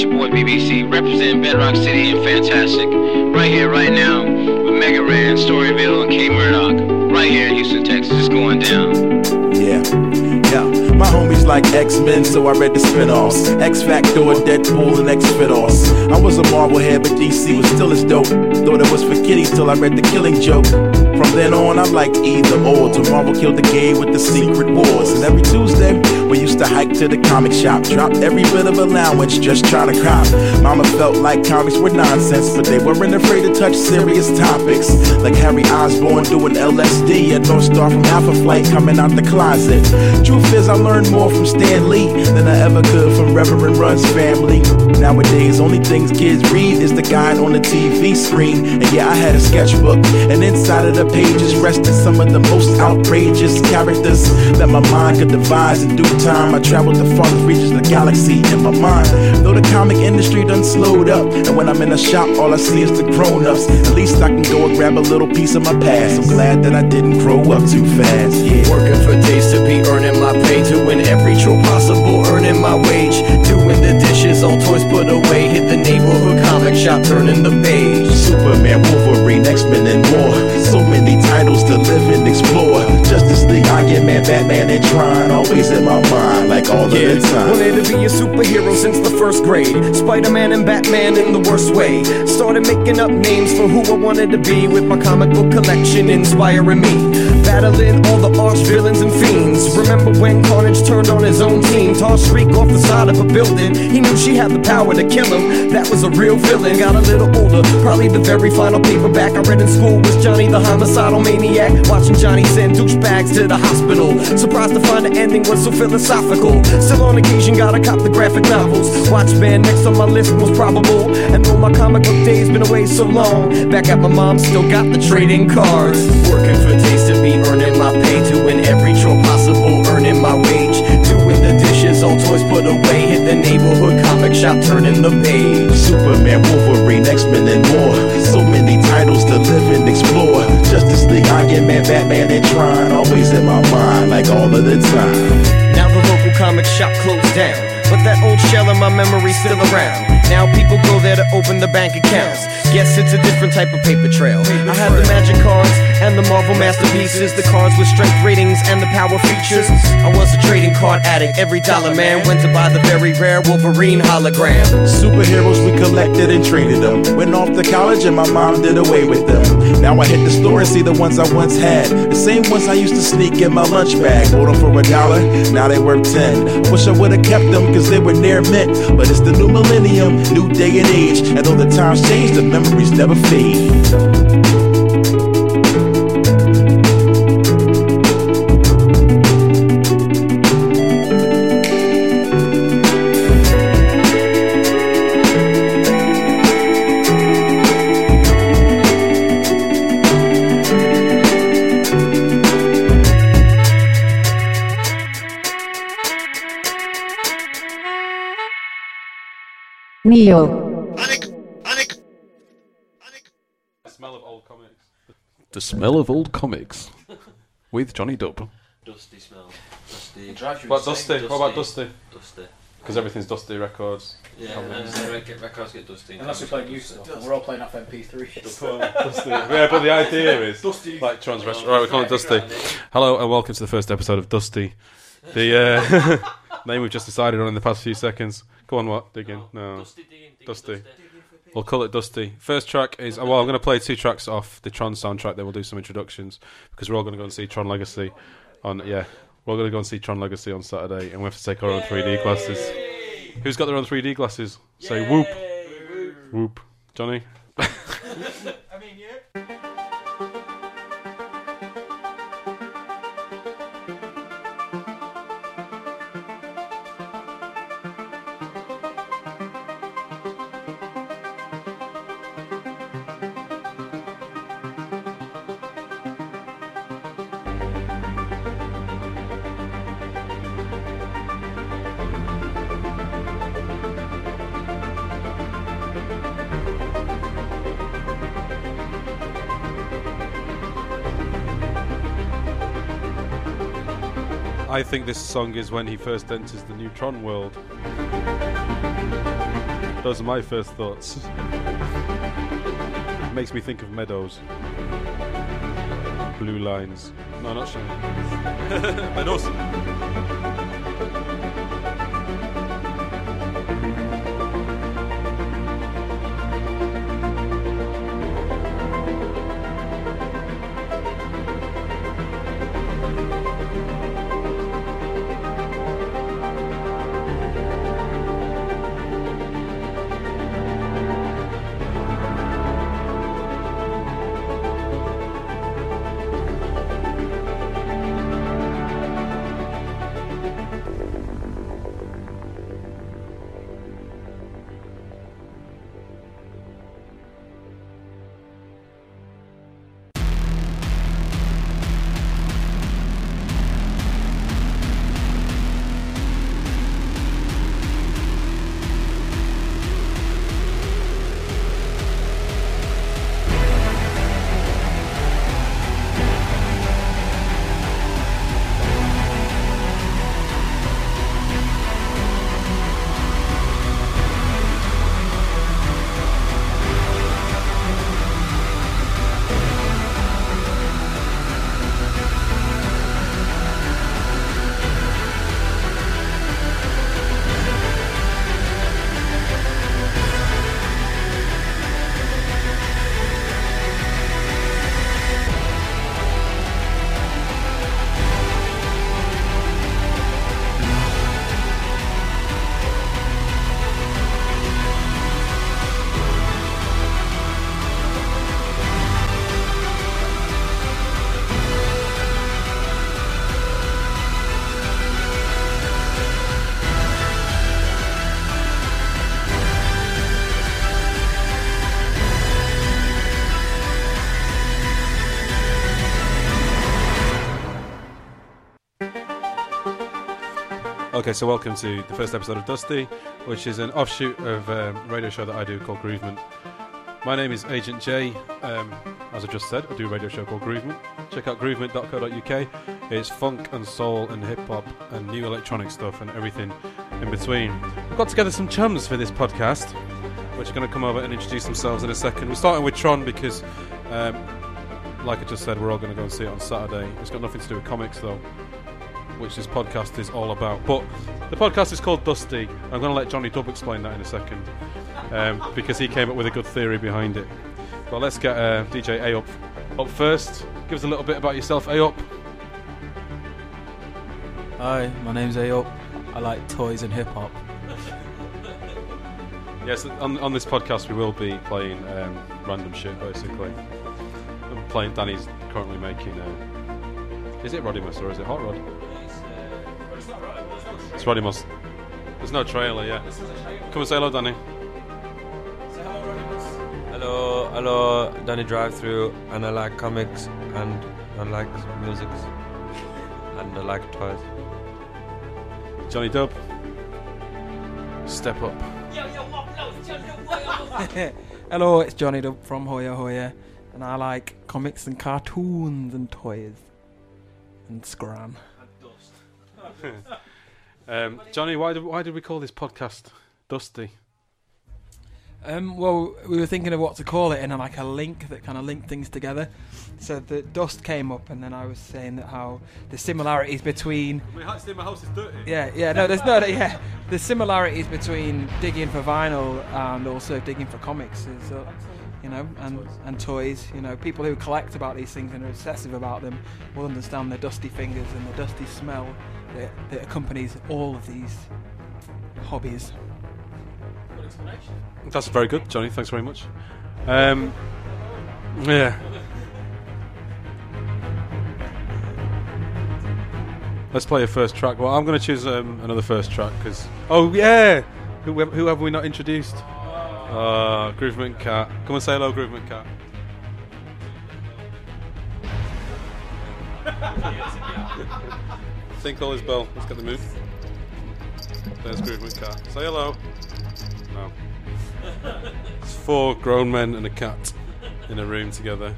it's your boy BBC, representing Bedrock City and Fantastic. Right here, right now, with Mega Ran, Storyville, and K Murdoch. Right here in Houston, Texas, it's going down. Yeah. My homies like X-Men, so I read the spin-offs. X-Factor, Deadpool, and X-Fit-Offs. I was a Marvel head, but DC was still as dope. Thought it was for kiddies till I read The Killing Joke. From then on, I liked either or, till Marvel killed the game with the Secret Wars. And every Tuesday, we used to hike to the comic shop, dropped every bit of allowance, just try to cop. Mama felt like comics were nonsense, but they weren't afraid to touch serious topics. Like Harry Osborn doing LSD, and North Star from Alpha Flight coming out the closet. Truth is, I learned more from Stan Lee than I ever could from Reverend Rudd's family. Nowadays, only things kids read is the guide on the TV screen. And yeah, I had a sketchbook, and inside of the pages rested some of the most outrageous characters that my mind could devise. In due time, I traveled the farthest reaches of the galaxy in my mind. Though the comic industry done slowed up, and when I'm in a shop, all I see is the grown-ups. At least I can go and grab a little piece of my past. I'm glad that I didn't grow up too fast, yeah. Working for days to be earning my pay, doing every chore possible, earning my wage, doing the dishes, all toys put away, hit the neighborhood comic shop, turning the page. Superman, Wolverine, X-Men, and more. So many titles to live and explore. Justice League, Iron Man, Batman, and Tron, always in my mind, like all of the time. Wanted to be a superhero since the first grade. Spider-Man and Batman in the worst way. Started making up names for who I wanted to be, with my comic book collection inspiring me. Battling all the arch villains and fiends. Remember when Carnage turned on his own team, tossed Shriek off the side of a building. He knew she had the power to kill him. That was a real villain. Got a little older, probably the very final paperback I read in school was Johnny the Homicidal Maniac. Watching Johnny send douchebags to the hospital. Surprised to find the ending was so philosophical. Still on occasion gotta cop the graphic novels. Watchmen next on my list was probable. And though my comic book days been away so long, back at my mom still got the trading cards. Working for days to be earning my pay, doing every chore possible, earning my wage, doing the dishes, all toys put away, hit the neighborhood comic shop, turning the page. Superman, Wolverine, X-Men, and more. So many titles to live and explore. Justice League, Iron Man, Batman, and Tron, always in my mind, like all of the time. Now the local comic shop closed down, but that old shell in my memory's still around. Now people go there to open the bank accounts. Guess it's a different type of paper trail. I had the magic cards and the Marvel masterpieces, the cards with strength ratings and the power features. I was a trading card addict, every dollar man went to buy the very rare Wolverine hologram. Superheroes we collected and traded them. Went off to college and my mom did away with them. Now I hit the store and see the ones I once had, the same ones I used to sneak in my lunch bag. Bought them for $1, now they worth 10. Wish I would've kept them cause they were near mint. But it's the new millennium, new day and age, and though the times change, the memories never fade. Neo. The smell of old comics with Johnny Dub. Dusty smell. Dusty. What Dusty? What about Dusty? Dusty. Because everything's Dusty records. Yeah, records get dusty. Unless we play new stuff. We're all playing off MP3. Dusty. Yeah, but the idea is Dusty. like transvestite. Right, we call it Dusty. Hello and welcome to the first episode of Dusty. The name we've just decided on in the past few seconds. Go on, what? Dig in? No. Dusty. We'll call it Dusty. First track is, well, I'm going to play 2 tracks off the Tron soundtrack, then we'll do some introductions, because we're all going to go and see Tron Legacy on, we're all going to go and see Tron Legacy on Saturday, and we have to take our own 3D glasses. Who's got their own 3D glasses? Say whoop. Whoop. Johnny? I mean, yeah. I think this song is when he first enters the new Tron world. Those are my first thoughts. It makes me think of meadows. Blue lines. No, not sure. Meadows. Okay, so welcome to the first episode of Dusty, which is an offshoot of a radio show that I do called Groovement. My name is Agent J. As I just said, I do a radio show called Groovement. Check out groovement.co.uk. It's funk and soul and hip-hop and new electronic stuff and everything in between. We've got together some chums for this podcast, which are going to come over and introduce themselves in a second. We're starting with Tron because, like I just said, we're all going to go and see it on Saturday. It's got nothing to do with comics, though, which this podcast is all about. But the podcast is called Dusty. I'm going to let Johnny Dub explain that in a second, because he came up with a good theory behind it. But let's get DJ A up first. Give us a little bit about yourself, A up. Hi, my name's A up. I like toys and hip hop. Yes, on this podcast we will be playing random shit, basically. I'm playing. Danny's currently making. Is it Rodimus or is it Hot Rod? It's Rodimus. There's no trailer yet. Come and say hello, Danny. Say hello, Rodimus. Hello, Danny Drive Through, and I like comics, and I like music, and I like toys. Johnny Dub. Step up. Hello, it's Johnny Dub from Hoya Hoya, and I like comics and cartoons and toys and scram. Johnny, why did we call this podcast Dusty? Well, we were thinking of what to call it, and like a link that kind of linked things together. So the dust came up, and then I was saying that how the similarities between My house is dirty. the similarities between digging for vinyl and also digging for comics is, and toys. You know, people who collect about these things and are obsessive about them will understand the dusty fingers and the dusty smell that accompanies all of these hobbies. That's very good, Johnny. Thanks very much. Yeah. Let's play a first track. Well, I'm going to choose another first track because. Oh yeah, who have we not introduced? Groovement Cat. Come and say hello, Groovement Cat. Tinkle his bell. Let's get the move. There's Groovement Cat. Say hello. No. It's 4 grown men and a cat in a room together.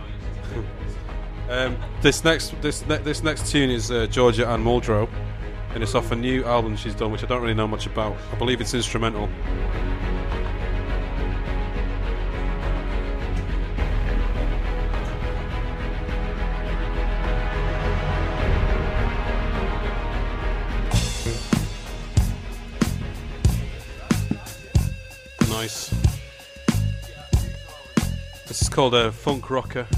This next tune is Georgia Ann Muldrow, and it's off a new album she's done, which I don't really know much about. I believe it's instrumental. Nice. This is called a funk rocker.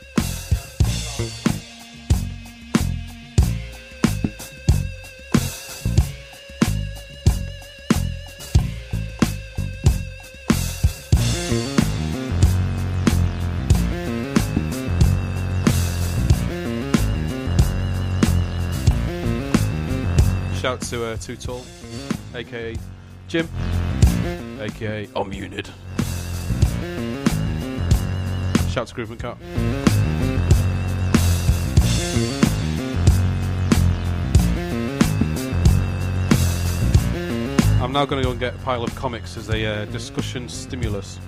Shout to Too Tall, aka Jim, aka Omunid. Shout to Groovement Cat. I'm now going to go and get a pile of comics as a discussion stimulus.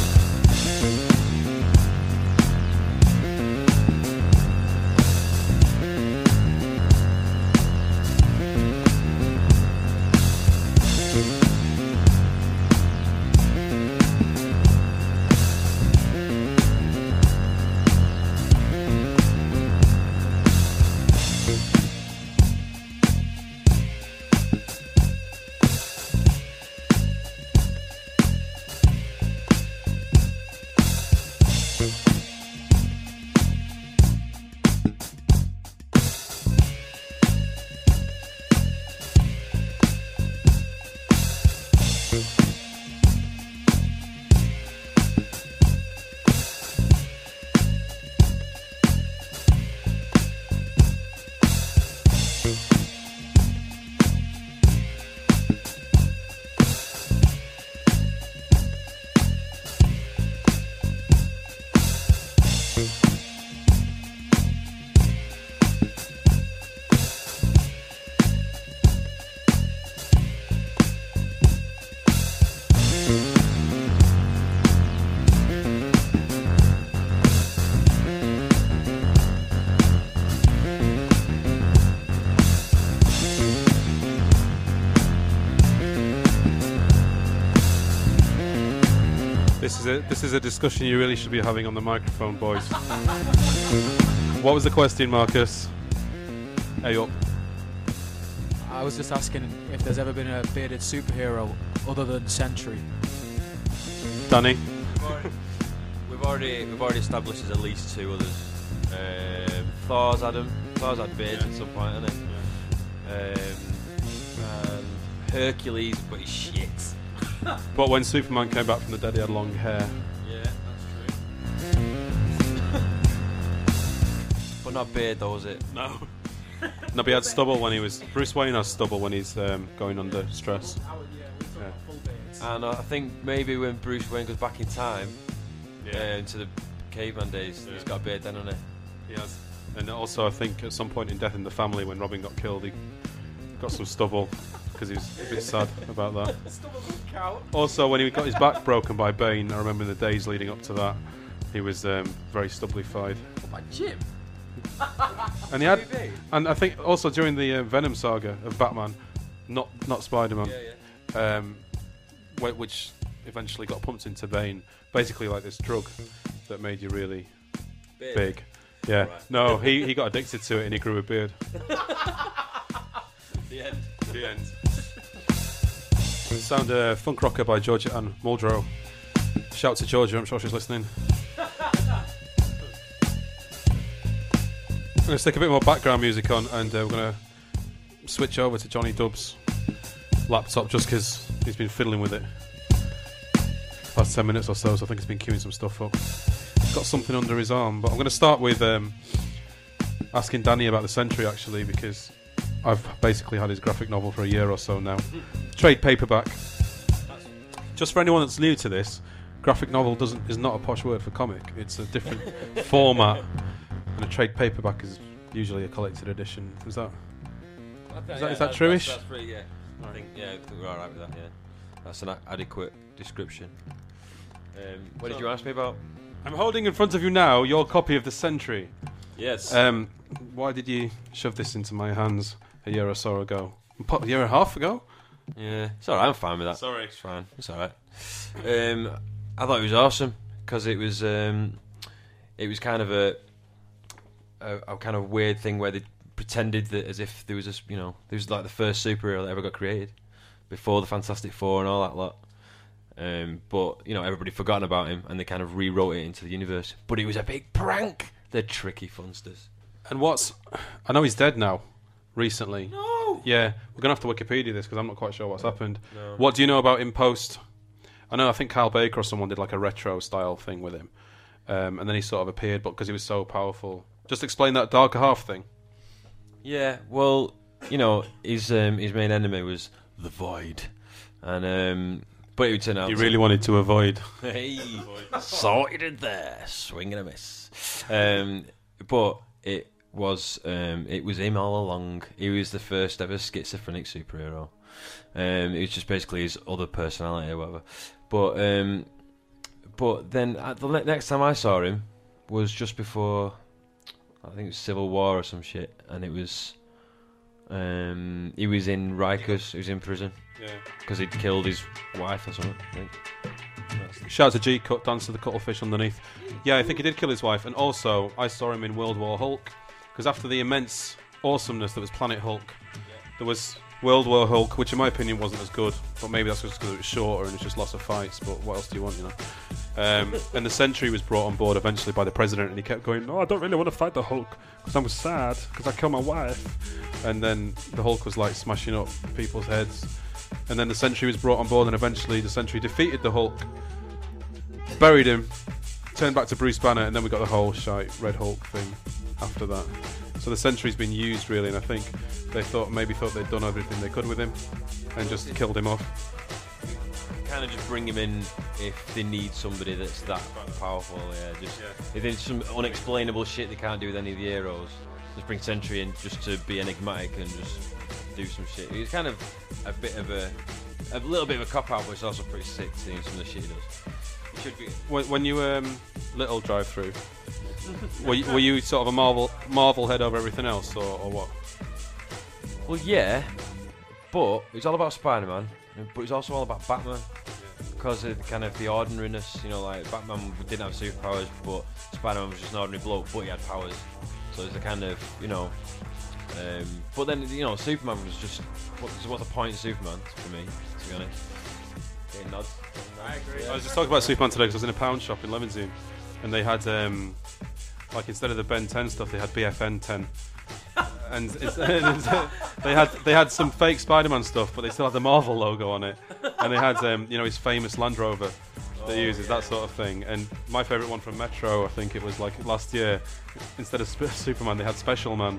This is a discussion you really should be having on the microphone, boys. What was the question, Marcus? Hey up. I was just asking if there's ever been a bearded superhero other than Sentry. Danny? We've already established there's at least two others. Thor's had beards at some point, hasn't he? And Hercules, but he's shit. But when Superman came back from the dead, he had long hair. Yeah, that's true. But not beard, though, was it? No. No, but he had stubble when he was... Bruce Wayne has stubble when he's going under stress. Yeah. And I think maybe when Bruce Wayne goes back in time into the caveman days, he's got a beard then, hasn't he? He has. And also, I think at some point in Death in the Family, when Robin got killed, he got some stubble. Because he was a bit sad about that. Also, when he got his back broken by Bane, I remember in the days leading up to that, he was very stubblified. By Jim? And he had, and I think also during the Venom saga of Batman, not Spider-Man, which eventually got pumped into Bane, basically like this drug that made you really big. Yeah. Right. No, he got addicted to it and he grew a beard. The end. The end. Sound Funk Rocker by Georgia Ann Muldrow. Shout to Georgia, I'm sure she's listening. I'm going to stick a bit more background music on and we're going to switch over to Johnny Dub's laptop just because he's been fiddling with it past 10 minutes or so I think he's been queuing some stuff up. He's got something under his arm, but I'm going to start with asking Danny about the Sentry actually, because I've basically had his graphic novel for a year or so now. Trade paperback. Just for anyone that's new to this, graphic novel is not a posh word for comic. It's a different format, and a trade paperback is usually a collected edition. Is that true-ish? That's pretty, yeah. I think we're all right with that. Yeah, that's an adequate description. What did you ask me about? I'm holding in front of you now your copy of The Sentry. Yes. Why did you shove this into my hands a year or so ago? A year and a half ago? Yeah, it's alright, I'm fine with that. Sorry. It's fine, it's alright. I thought it was awesome, because it was kind of a kind of weird thing where they pretended that as if there was this, there was like the first superhero that ever got created, before the Fantastic Four and all that lot. But everybody forgotten about him, and they kind of rewrote it into the universe. But it was a big prank. They're tricky funsters. And I know he's dead now. Recently. No. Yeah, we're gonna have to Wikipedia this because I'm not quite sure what's happened. No. What do you know about him post? I think Kyle Baker or someone did like a retro style thing with him, and then he sort of appeared, but because he was so powerful. Just explain that darker half thing. Yeah, well, his main enemy was the Void, and but it would turn out He really wanted to avoid. Hey, sorted it there, swing and a miss. But it was him all along. He was the first ever schizophrenic superhero. It was just basically his other personality or whatever. But then the next time I saw him was just before, I think it was Civil War or some shit, and it was he was in Rikers. He was in prison because he'd killed his wife or something, I think. Shout out to G-Cut, dance to the cuttlefish underneath. Yeah, I think he did kill his wife, and also I saw him in World War Hulk, because after the immense awesomeness that was Planet Hulk, there was World War Hulk, which in my opinion wasn't as good, but maybe that's just because it was shorter and it's just lots of fights, but what else do you want, And the Sentry was brought on board eventually by the President, and he kept going, no, I don't really want to fight the Hulk, because I'm sad, because I killed my wife. And then the Hulk was like smashing up people's heads. And then the Sentry was brought on board, and eventually the Sentry defeated the Hulk, buried him, turned back to Bruce Banner, and then we got the whole shite Red Hulk thing after that. So the Sentry's been used really, and I think they thought they'd done everything they could with him and just killed him off. Kind of just bring him in if they need somebody that's that powerful. If there's some unexplainable shit they can't do with any of the heroes, just bring Sentry in just to be enigmatic and just do some shit. It's kind of a little bit of a cop out, but it's also pretty sick seeing some of the shit he does. It should be. When you little drive through, were you sort of a Marvel head over everything else, or what? Well, yeah, but it's all about Spider-Man, but it's also all about Batman. Because of kind of the ordinariness, like Batman didn't have superpowers, but Spider-Man was just an ordinary bloke, but he had powers. So it's a kind of, but then, Superman was just, what's the point of Superman, for me, to be honest? Getting nods. I agree. I was just talking about Superman today because I was in a pound shop in Leamington, and they had, instead of the Ben 10 stuff, they had BFN 10. And they had some fake Spider-Man stuff, but they still had the Marvel logo on it, and they had his famous Land Rover that he uses, that sort of thing. And my favourite one from Metro, I think it was like last year, instead of Superman, they had Special Man.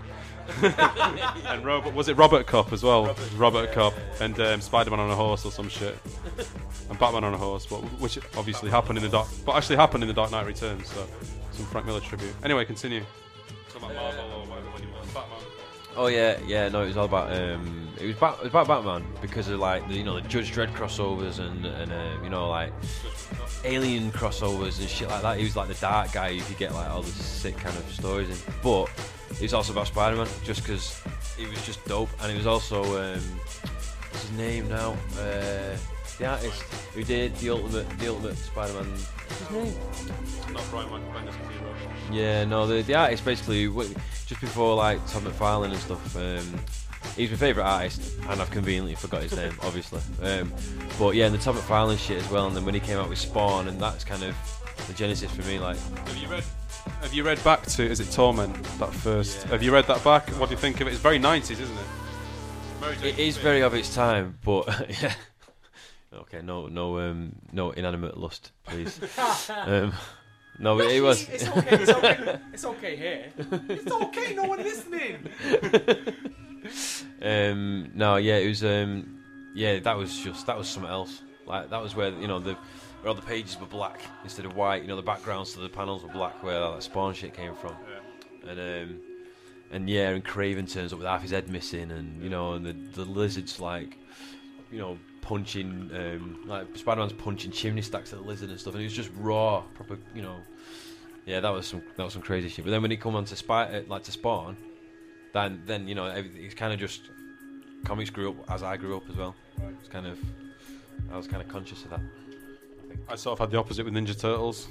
And was it Robert Cop as well? Robert Cop and Spider-Man on a horse or some shit, and Batman on a horse, which obviously happened in the Dark Knight Returns. So some Frank Miller tribute. Anyway, continue. Talk about Marvel or whatever when you want Batman. Oh yeah, no, it was all about it was about Batman because of like the Judge Dredd crossovers and like Alien crossovers and shit like that. He was like the dark guy who could get like all the sick kind of stories in. But it was also about Spider-Man just because he was just dope, and it was also what's his name now? The artist who did the ultimate Spider-Man. What's his name? Not Brian Michael Bendis, because he wrote. Yeah, no, the artist basically just before like Todd McFarlane and stuff. He's my favourite artist, and I've conveniently forgot his name, obviously. But yeah, and the Todd McFarlane shit as well. And then when he came out with Spawn, and that's kind of the genesis for me. Like, have you read back to? Is it Torment? That first. Yeah. Have you read that back? What do you think of it? It's very 90s, isn't it? It is very of its time, but yeah. Okay, no inanimate lust, please. No, it was. It's okay. It's okay here. It's okay. No one listening. No, yeah, it was. That was something else. Like that was where where all the pages were black instead of white. The backgrounds to the panels were black, where that Spawn shit came from. Yeah. And Kraven turns up with half his head missing, and and the lizards punching, like Spider-Man's punching chimney stacks at the lizard and stuff, and it was just raw, proper, Yeah, that was some crazy shit. But then when it come on to Spawn, then it's kind of just comics grew up as I grew up as well. It's I was kind of conscious of that. I sort of had the opposite with Ninja Turtles.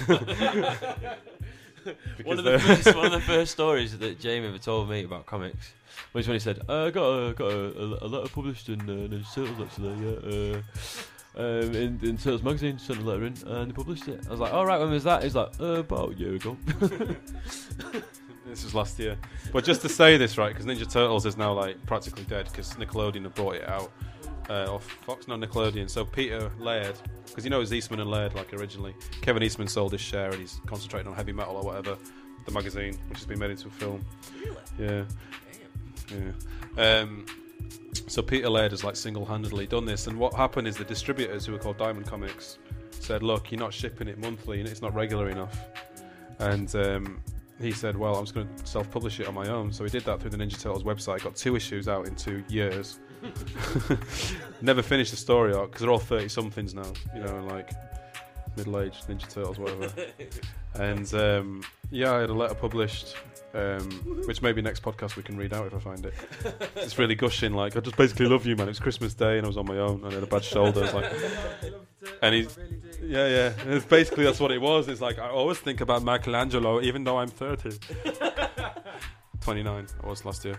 One of the first stories that Jamie ever told me about comics was when he said, "I got a letter published in Ninja Turtles actually." Yeah. in Turtles magazine, sent a letter in, and they published it. I was like, all right, when was that? He's like, about a year ago. This was last year. But just to say this, right, because Ninja Turtles is now like practically dead because Nickelodeon have brought it out. Or Fox, no, Nickelodeon. So Peter Laird, because you know it was Eastman and Laird like originally. Kevin Eastman sold his share and he's concentrating on heavy metal or whatever, the magazine, which has been made into a film. Really? Yeah. So Peter Laird has like single-handedly done this, and what happened is the distributors, who were called Diamond Comics, said, look, you're not shipping it monthly and it's not regular enough. And he said, well, I'm just going to self-publish it on my own. So he did that through the Ninja Turtles website, got 2 issues out in 2 years. Never finished the story arc because they're all 30-somethings now, you know, like middle-aged Ninja Turtles, whatever. And yeah, I had a letter published, which maybe next podcast we can read out if I find it. It's really gushing, like, I just basically love you, man. It's Christmas Day and I was on my own and I had a bad shoulder. It's like, and he's, yeah, and it's basically that's what it was. It's like, I always think about Michelangelo, even though I'm 30. 29, I was last year.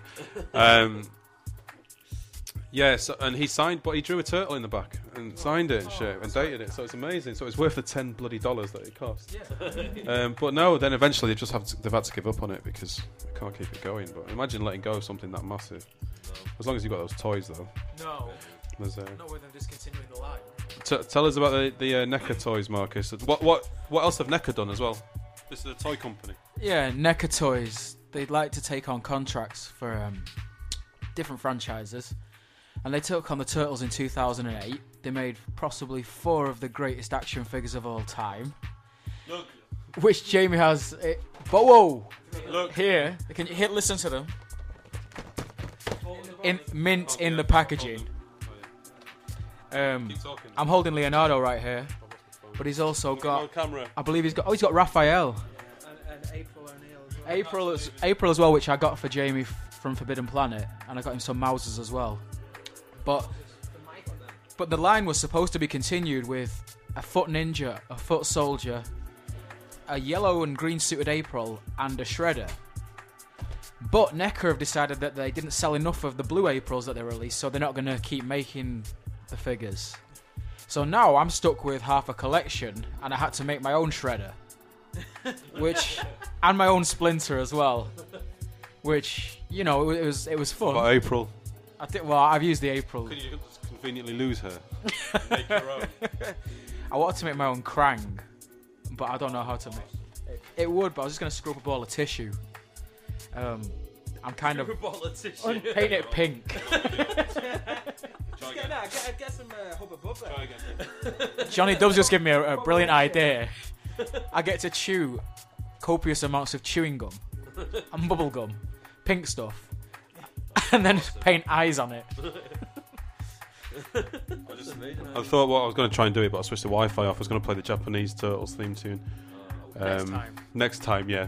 Yeah, so, and he signed, but he drew a turtle in the back and signed it and shit and dated it, so it's amazing. So it's worth the $10 bloody that it cost. Yeah. But no, then eventually they've had to give up on it because they can't keep it going. But imagine letting go of something that massive. No. As long as you've got those toys, though. No. Not with them discontinuing the line. Tell us about the NECA toys, Marcus. What else have NECA done as well? This is a toy company. Yeah, NECA Toys. They'd like to take on contracts for different franchises. And they took on the Turtles in 2008. They made possibly 4 of the greatest action figures of all time. Look. Which Jamie has... Whoa! Look. Here. Can you listen to them? In mint in the packaging. Keep talking. I'm holding Leonardo right here. But he's also got... Camera. I believe he's got Raphael. And April O'Neil as well. April as well, which I got for Jamie from Forbidden Planet. And I got him some Mousers as well. But the line was supposed to be continued with a Foot Ninja, a Foot Soldier, a yellow and green suited April, and a Shredder. But NECA have decided that they didn't sell enough of the blue Aprils that they released, so they're not going to keep making the figures. So now I'm stuck with half a collection, and I had to make my own Shredder, and my own Splinter as well, which, you know, it was fun. What about April? I've used the April. Could you just conveniently lose her? Make your own. I wanted to make my own Krang, but I don't know how to make it. It would, but I was just going to scrub a ball of tissue. I'm kind of paint it pink. Get some Hubba Bubba. Johnny Dub's just given me a brilliant idea. I get to chew copious amounts of chewing gum and bubble gum, pink stuff, and then paint eyes on it. I thought what I was going to try and do it, but I switched the Wi-Fi off. I was going to play the Japanese Turtles theme tune. Next time, yeah.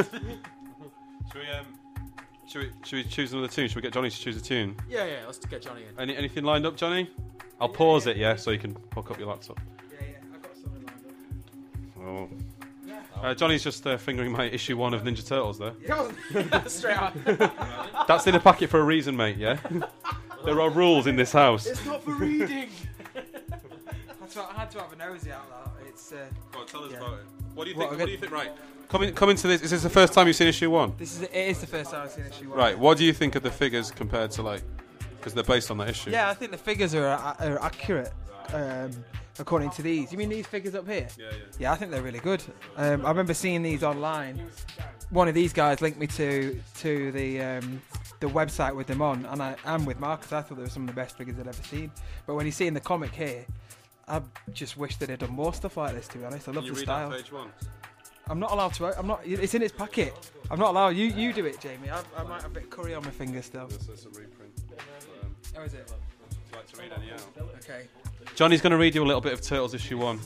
Should we choose another tune? Should we get Johnny to choose a tune? Yeah, let's get Johnny in. Anything lined up, Johnny? I'll pause it, so you can hook up your laptop. Yeah, I've got something lined up. Oh. Johnny's just fingering my issue 1 of Ninja Turtles there. Straight on. That's in the packet for a reason, mate, yeah? There are rules in this house. It's not for reading. I had to have a nosy out loud. It's. Go on, tell us about it. What do you think? Right. Come into this. Is this the first time you've seen issue 1? It is the first time I've seen issue 1. Right. What do you think of the figures compared to because they're based on that issue? Yeah, I think the figures are accurate. According to these. You mean these figures up here? Yeah. Yeah, I think they're really good. I remember seeing these online. One of these guys linked me to the website with them on, and I'm with Marcus. I thought they were some of the best figures I'd ever seen. But when you see in the comic here, I just wish they'd done more stuff like this. To be honest, I love the style. Page 1? I'm not allowed to. It's in its packet. I'm not allowed. You do it, Jamie. I might have a bit of curry on my finger still. That's a reprint. How is it? Would you like to read any out? Okay. Johnny's going to read you a little bit of Turtles issue 1.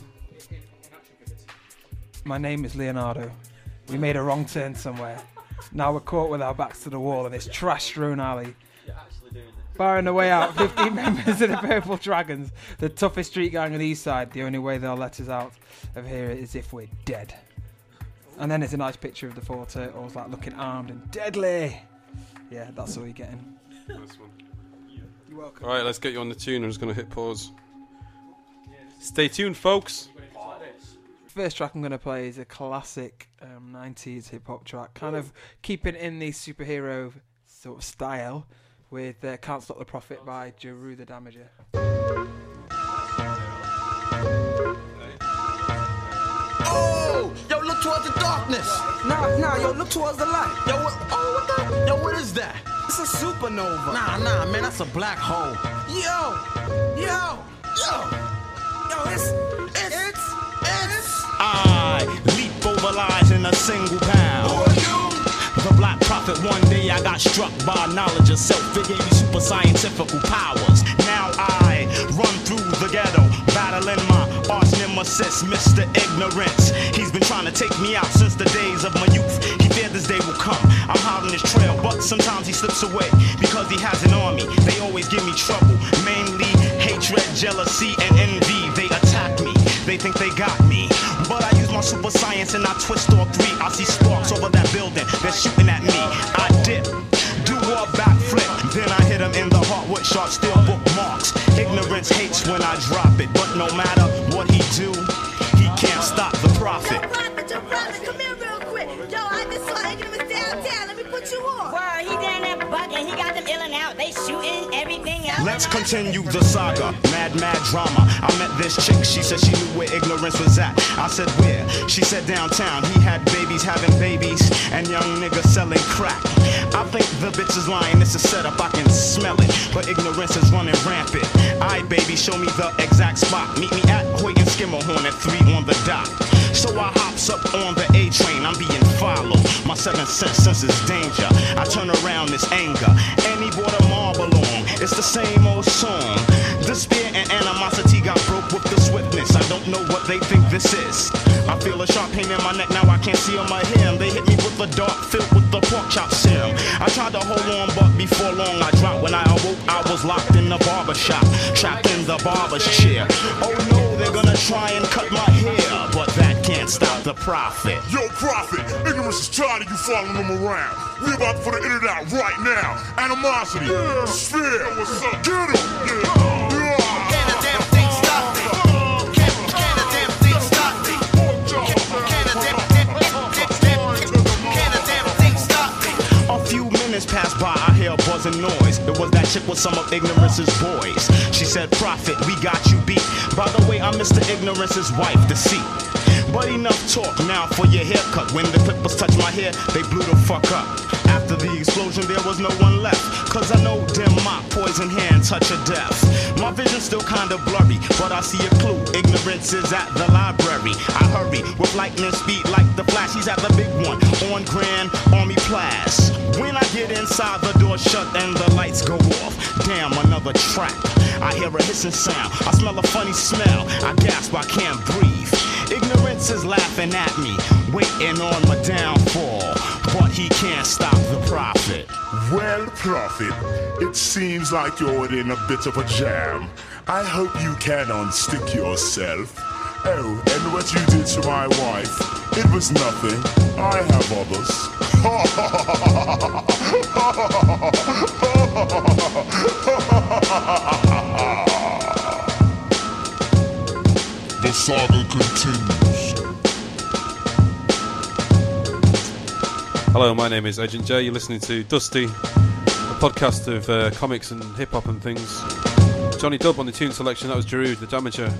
My name is Leonardo. We made a wrong turn somewhere. Now we're caught with our backs to the wall in this trash-strewn alley. Barring the way out, 15 members of the Purple Dragons, the toughest street gang on the east side. The only way they'll let us out of here is if we're dead. And then there's a nice picture of the 4 turtles, looking armed and deadly. Yeah, that's all you're getting. Nice one. You're welcome. All right, let's get you on the tune. I'm just going to hit pause. Yeah, Stay tuned, folks. First track I'm going to play is a classic 90s hip-hop track, kind of keeping in the superhero sort of style with Can't Stop the Prophet by Jeru the Damager. Oh, yo, look towards the darkness. Nah, yo, look towards the light. Yo, what the? Yo, what is that? It's a supernova. Nah, man, that's a black hole. Yo, it's. I leap over lies in a single bound. The Black Prophet, one day I got struck by knowledge of self. It gave me super scientific powers. Now I run through the ghetto, battling my arch nemesis, Mr. Ignorance. He's been trying to take me out since the days of my youth. He feared this day will come. I'm hot on his trail, but sometimes he slips away because he has an army. They always give me trouble, mainly hatred, jealousy, and envy. They attack me, they think they got me. But I use my super science and I twist all three. I see sparks over that building, they're shooting at me. I dip, do a backflip, then I hit him in the heart with sharp steel bookmarks. Ignorance hates when I drop it, but no matter what he do, he can't stop the prophet. Yo, prophet, come here real quick. Yo, I just saw Ignorance downtown. Let me put you on. Word, he down there bugging. He got them illin' out. They shooting everything out. Let's continue the saga. Mad drama. I met this chick. She said she knew where Ignorance was at. I said where? She said downtown. He had babies having babies and young niggas selling crack. I think the bitch is lying. It's a setup. I can smell it. But Ignorance is running rampant. Aight, baby, show me the exact spot. Meet me at Hoyt and Skimmerhorn at 3 on the dot. So I hops up on the A train. I'm being followed. My 7th sense is danger. I turn around this anger. And he brought a marble along. It's the same old song. Despair and animosity got broke with the swiftness. I don't know what they think this is. I feel a sharp pain in my neck. Now I can't see on my hair. They hit me with a dart filled with the pork chop serum. I tried to hold on, but before long I dropped. When I awoke, I was locked in the barber shop, trapped in the barber's chair. Oh no, they're gonna try and cut my hair, but that can't stop the prophet. Yo, prophet, Ignorance is tired of you following him around. We about to put an internet out right now. Animosity, Sphere, what's up? Get him! Can a damn thing stop me? Can a damn thing stop me? Can a damn thing stop me? A few minutes passed by, I hear a buzzing noise. It was that chick with some of Ignorance's boys. She said, Prophet, we got you beat. By the way, I'm Mr. Ignorance's wife, Deceit. But enough talk now for your haircut. When the clippers touched my hair, they blew the fuck up. After the explosion, there was no one left. Cause I know them mock, poison hand, touch of death. My vision's still kinda blurry, but I see a clue. Ignorance is at the library. I hurry with lightning speed like the Flash. He's at the big one on Grand Army Place. When I get inside, the door shut and the lights go off. Damn, another trap. I hear a hissing sound. I smell a funny smell. I gasp, I can't breathe. Ignorance is laughing at me, waiting on my downfall. But he can't stop the prophet. Well, prophet, it seems like you're in a bit of a jam. I hope you can unstick yourself. Oh, and what you did to my wife, it was nothing. I have others. The saga continues. Hello, my name is Agent J. You're listening to Dusty, a podcast of comics and hip hop and things. Johnny Dub on the tune selection. That was Jeru the Damager.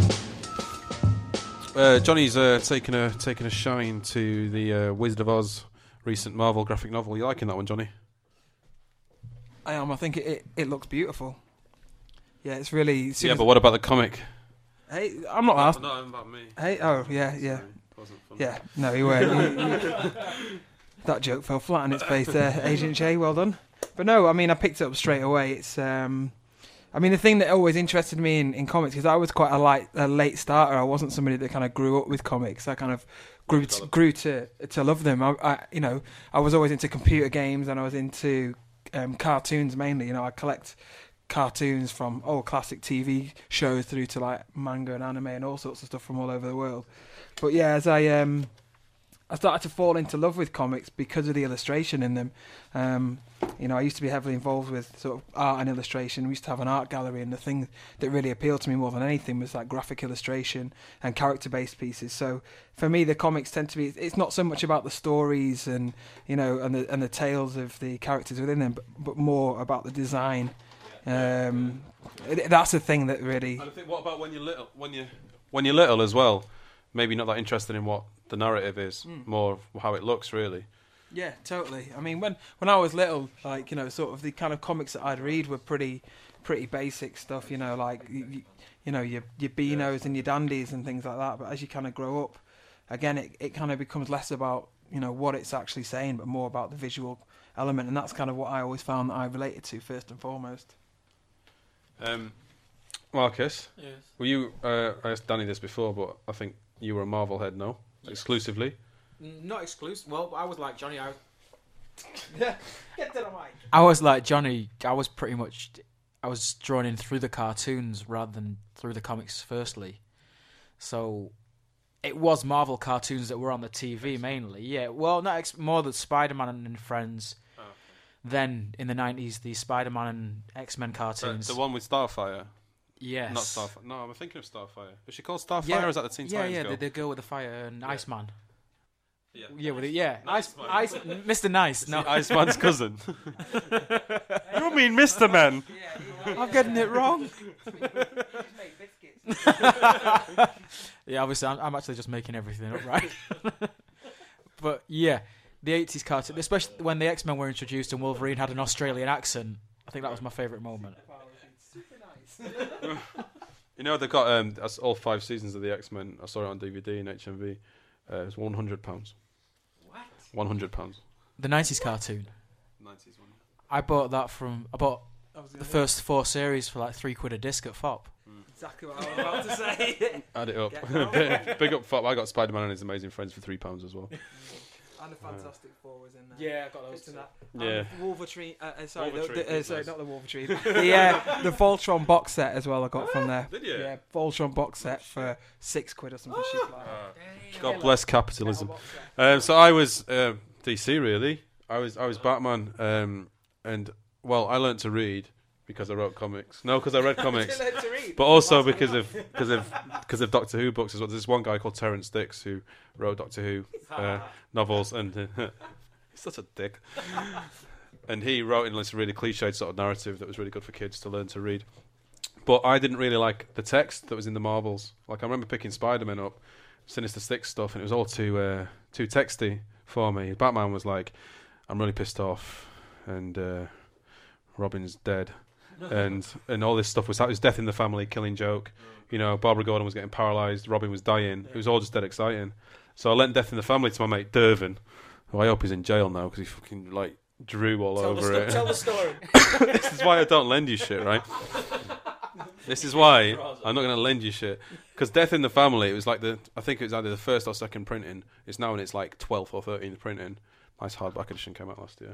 Johnny's taking a shine to the Wizard of Oz recent Marvel graphic novel. You liking that one, Johnny? I am. I think it looks beautiful. Yeah, it's really. Yeah, but what about the comic? Hey, I'm not asked. No, about me. Hey, oh yeah. Sorry, wasn't funny. Yeah, no, you weren't. That joke fell flat on its face there, Agent J. Well done. But no, I mean, I picked it up straight away. It's, I mean, the thing that always interested me in comics, because I was quite a late starter. I wasn't somebody that kind of grew up with comics. I kind of grew to love them. I was always into computer games and I was into cartoons mainly. I collect cartoons from old classic TV shows through to like manga and anime and all sorts of stuff from all over the world. But yeah, as I I started to fall into love with comics because of the illustration in them. I used to be heavily involved with sort of art and illustration. We used to have an art gallery, and the thing that really appealed to me more than anything was like graphic illustration and character-based pieces. So for me, the comics tend to be, it's not so much about the stories and the tales of the characters within them, but more about the design. That's the thing that really. And I think, what about when you're little? When you're little as well, maybe not that interested in what the narrative is, more of how it looks, really. Yeah, totally. I mean, when I was little, like, sort of the kind of comics that I'd read were pretty basic stuff, like your Beanos and your Dandies and things like that. But as you kind of grow up, again, it kind of becomes less about what it's actually saying, but more about the visual element, and that's kind of what I always found that I related to first and foremost. Marcus, yes. Were you? I asked Danny this before, but I think you were a Marvel head, no? Yes. Exclusively. Not exclusive. Well, I was like Johnny. Get to the mic. I was like Johnny. I was drawn in through the cartoons rather than through the comics. Firstly, so it was Marvel cartoons that were on the TV mainly. Yeah, well, more the Spider-Man and Friends. Oh, okay. Then in the 90s, the Spider-Man and X-Men cartoons. The one with Starfire. Yes. Not Starfire. No, I'm thinking of Starfire. Was she called Starfire, or is that the Teen Titans girl? Yeah, the girl with the fire and Iceman. Yeah, Mr. Nice. No, Iceman's cousin. You mean Mr. Man? I'm getting it wrong. Yeah, obviously, I'm actually just making everything up, right? But yeah, the 80s cartoon, especially when the X-Men were introduced and Wolverine had an Australian accent. I think that was my favourite moment. They've got all 5 seasons of the X-Men. I saw it on DVD and HMV. It was £100. What? £100. The 90s cartoon. 90s one. I bought the first 4 series for like £3 a disc at FOP. Exactly what I was about to say. Add it up. Big up FOP. I got Spider-Man and His Amazing Friends for £3 as well. And the Fantastic Four was in there. Yeah, I got those too. Yeah. Wolverine. Sorry, Wolverine, not the Wolverine. the Voltron box set as well. I got from there. Did you? Yeah, Voltron box set for £6 or something shit like that. God bless capitalism. So I was DC really. I was Batman, and I learnt to read because I wrote comics. No, because I read comics, but also because of Doctor Who books as well. There's this one guy called Terrence Dicks who wrote Doctor Who novels, and he's such a dick. And he wrote in this really cliched sort of narrative that was really good for kids to learn to read. But I didn't really like the text that was in the Marvels. Like I remember picking Spider-Man up, Sinister Six stuff, and it was all too texty for me. Batman was like, I'm really pissed off, and Robin's dead. And all this stuff was death in the family, Killing Joke. Barbara Gordon was getting paralysed, Robin was dying. It was all just dead exciting. So I lent Death in the Family to my mate Dervin, who I hope is in jail now because he fucking drew all over it. Tell the story. This is why I don't lend you shit, right? This is why I'm not going to lend you shit. Because Death in the Family, it was like I think it was either the first or second printing. It's now in its 12th or 13th printing. Nice hardback edition came out last year.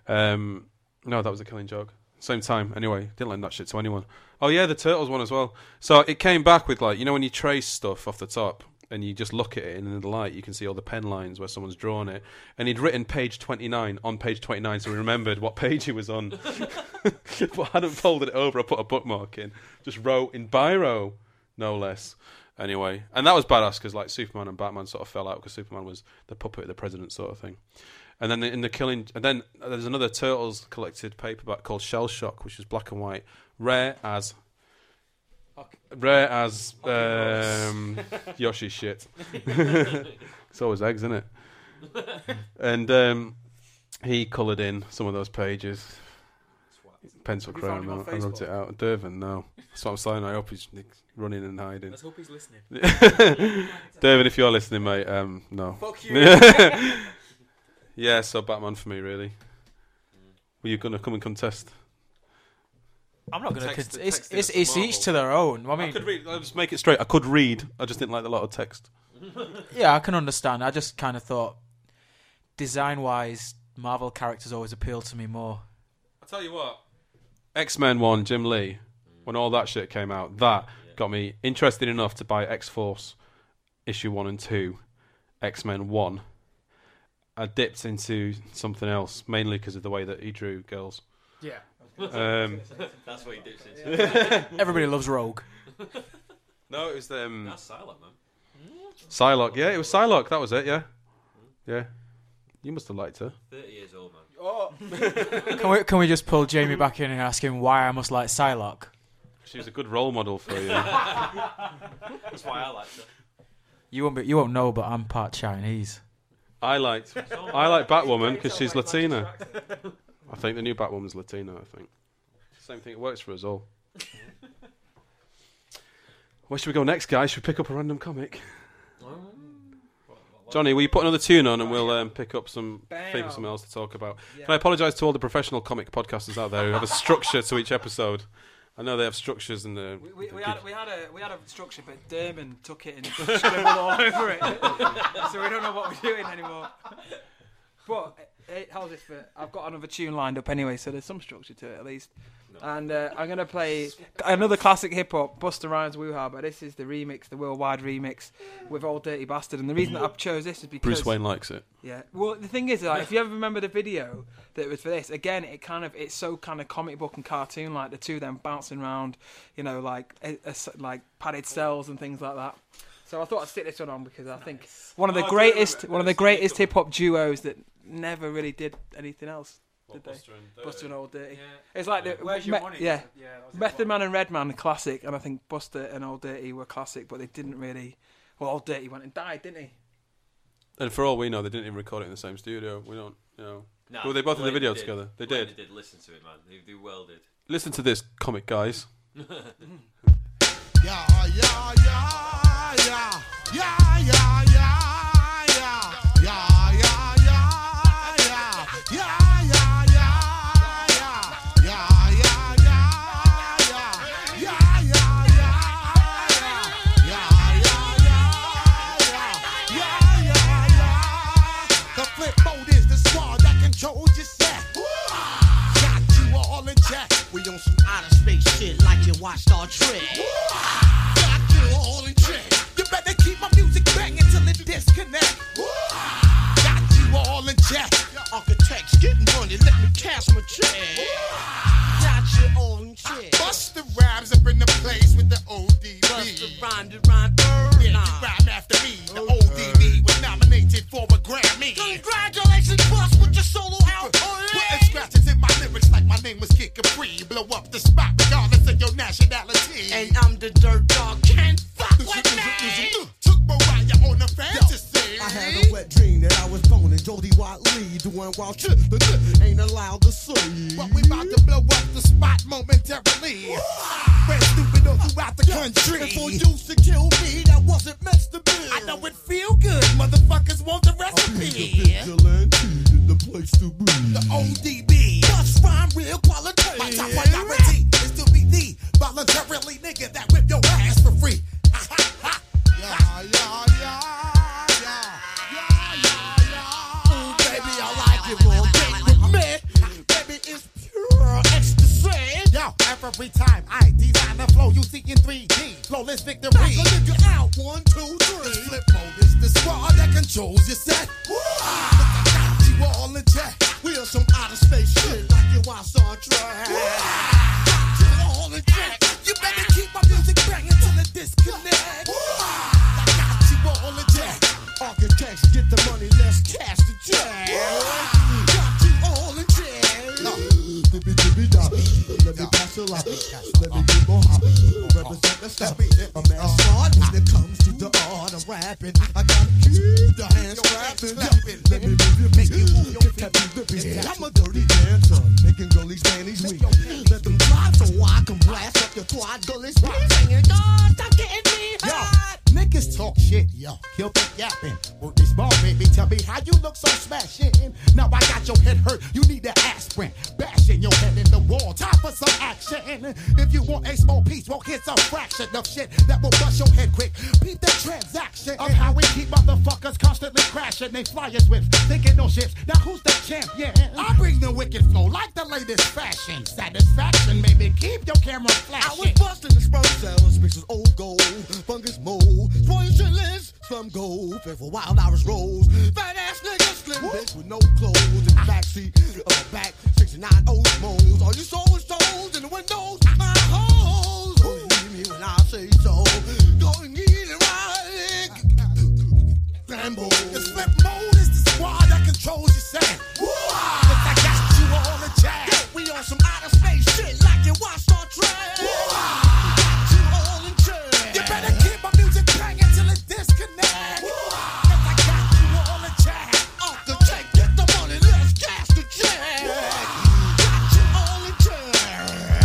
No, that was a Killing Joke. Same time. Anyway, didn't lend that shit to anyone. Oh yeah, the Turtles one as well. So it came back with when you trace stuff off the top and you just look at it and in the light you can see all the pen lines where someone's drawn it. And he'd written page 29 on page 29, so we remembered what page he was on. But I hadn't folded it over. I put a bookmark in. Just wrote in biro, no less. Anyway, and that was badass because Superman and Batman sort of fell out because Superman was the puppet of the president sort of thing. And then in the Killing, and then there's another Turtles collected paperback called Shell Shock, which is black and white, rare as Yoshi shit. It's always eggs, isn't it? And he coloured in some of those pages, pencil crayon, and wrote it out. Dervin, no, that's what I'm saying. I hope he's running and hiding. Let's hope he's listening. Dervin, if you're listening, mate, no. Fuck you. Yeah, so Batman for me, really. Were you going to come and contest? I'm not going to. It's each to their own. I mean, I could read. I'll just make it straight. I could read. I just didn't like a lot of text. Yeah, I can understand. I just kind of thought, design-wise, Marvel characters always appeal to me more. I'll tell you what. X-Men 1, Jim Lee, when all that shit came out, that got me interested enough to buy X-Force issue 1 and 2, X-Men 1, I dipped into something else, mainly because of the way that he drew girls. Yeah. That's what he dips into. Everybody loves Rogue. No, it was That's Psylocke, man. Psylocke. Yeah, it was Psylocke. That was it. Yeah. Yeah. You must have liked her. 30 years old, man. Oh. Can we just pull Jamie back in and ask him why I must like Psylocke? She was a good role model for you. That's why I liked her. You won't know, but I'm part Chinese. I like Batwoman because she's Latina. I think the new Batwoman's Latina. I think same thing. It works for us all. Where should we go next, guys? Should we pick up a random comic? Johnny, will you put another tune on and we'll pick up some think of something else to talk about? Yeah. Can I apologise to all the professional comic podcasters out there who have a structure to each episode? I know they have structures and we had a structure, but Derman took it and scribbled all over it, so we don't know what we're doing anymore. But how's this for? I've got another tune lined up anyway, so there's some structure to it at least. No. And I'm gonna play another classic hip hop, Busta Rhymes Woo Ha, but this is the remix, the worldwide remix with Old Dirty Bastard. And the reason that I chose this is because Bruce Wayne likes it. Yeah. Well, the thing is, like, if you ever remember the video that was for this, again, it's so kind of comic book and cartoon, like the two of them bouncing around, you know, like padded cells and things like that. So I thought I'd stick this one on because I think one of the greatest hip hop duos that never really did anything else. Did they? Busta and Old Dirty. Yeah. It's like Method Man and Redman classic, and I think Busta and Old Dirty were classic, but they didn't really. Well, Old Dirty went and died, didn't he? And for all we know, they didn't even record it in the same studio. We don't, Nah, well, they both did the video together. They did. They did listen to it, man. They well did. Listen to this, comic guys. We on some outer space shit like you watch Star Trek. Got you all in check. You better keep my music banging till it disconnect. Got you all in check. Architects getting money, let me cash my check. Got you all in check. Busta Rhymes up in the place with the ODB. Busta Rhymes to rhyme third. Yeah, you rhyme after me. The ODB was nominated for a Grammy. Congratulations, Bust, with your solo album. Putting scratches in my lyrics like my name was Kid Capri. Blow up the spot regardless of your nationality. And I'm the dirt dog, can't fuck with me. Took Mariah on a fantasy. I had a wet dream that I was boning Jody Watley, doing wild shit that ain't allowed to see. But we about to blow up the spot momentarily. Red stupid all throughout the country. And for you to kill me, that wasn't meant to be. I know it feel good, motherfuckers want the recipe. The place to be. The ODB. Bust rhyme real quality. My top priority is to be the voluntarily nigga that whip your ass for free. Ooh, baby, I like it more. Get with me. Baby, it's pure ecstasy. Yo, every time I design the flow, you see in 3D. Flawless victory. Back a nigga out. 1, 2, 3. This flip mode is the squad that controls your set. You all in check. We are some outer space shit like you watch Star Trek. You all in check. You better keep my music banging till it disconnect. I got you all in check. Architects get the money, let's cash the check. Got you all in check. Let me pass it out. Let me get more hot. Represent the step. A man smart when it comes to the art of rapping. I gotta keep the hands clapping. Let me move you, make you move your feet. I'm a dirty dancer, making gullies panties weak. Let them drive so I can blast up your twat gullies. Singing, God, stop getting me hot. Niggas talk shit, yo, kill the yapping. Word this ball, baby, tell me how you look so smashing. Now I got your head hurt, you need an aspirin. Bashing your head in the wall, time for some action. If you want a small piece, well, here's a fraction of shit that will bust your head quick. Beat the transaction of how we keep motherfuckers constantly crashing. They flyers with thinking no ships. Now who's the champion? I bring the wicked flow like the latest fashion. Satisfaction, baby, keep your camera flashing. I was busting the sperm cells, mixes old gold, fungus mold. Spoil your list, Some gold, for wild Irish rolls. Fat ass nigga, slim bitch with no clothes. In the backseat of a back 69 Oldsmobile. All you souls stones in the windows, my hoes. Oh, you hear me when I say so. Go and get it right. Rambo. The flip mode is the squad that controls your set. I got you all the jazz. We on some outer space shit like you watch Star Trek. Got you all in check. You better keep my music banging till it disconnect. I got you all in check. Off the check, get the money, let's cash the check. Got you all in check.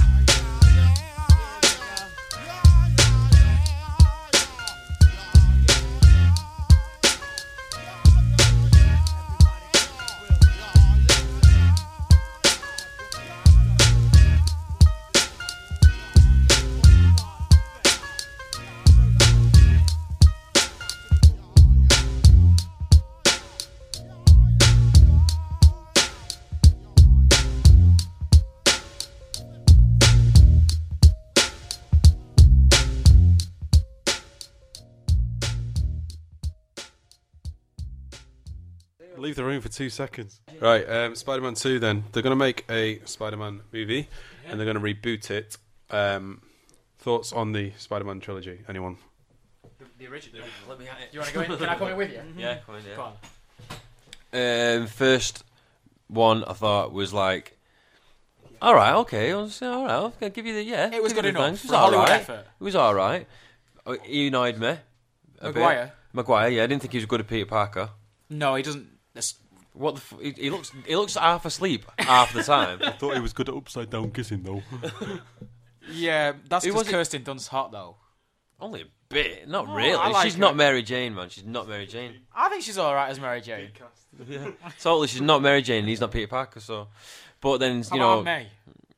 Leave the room for 2 seconds. Right, Spider-Man 2 then. They're going to make a Spider-Man movie, and they're going to reboot it. Thoughts on the Spider-Man trilogy? Anyone? The original. Let me at it. Do you want to go in? Can I come in with you? Yeah, come in, yeah. Go on. First one I thought was like, alright, okay, alright, I'll give you the, yeah. It was good enough. Thanks. It was For a Hollywood alright. effort. It was alright. He annoyed me. Maguire? Maguire, yeah, I didn't think he was good at Peter Parker. No, he doesn't. What the he looks half asleep half the time. I thought he was good at upside down kissing though. Yeah, that's Who because was it? Kirsten Dunst's hot though. Only a bit, not No, really. I like She's her. not Mary Jane, man. She's not Mary Jane. I think she's alright as Mary Jane. Yeah. Totally, she's not Mary Jane. And he's not Peter Parker. So, but then How you about know, May?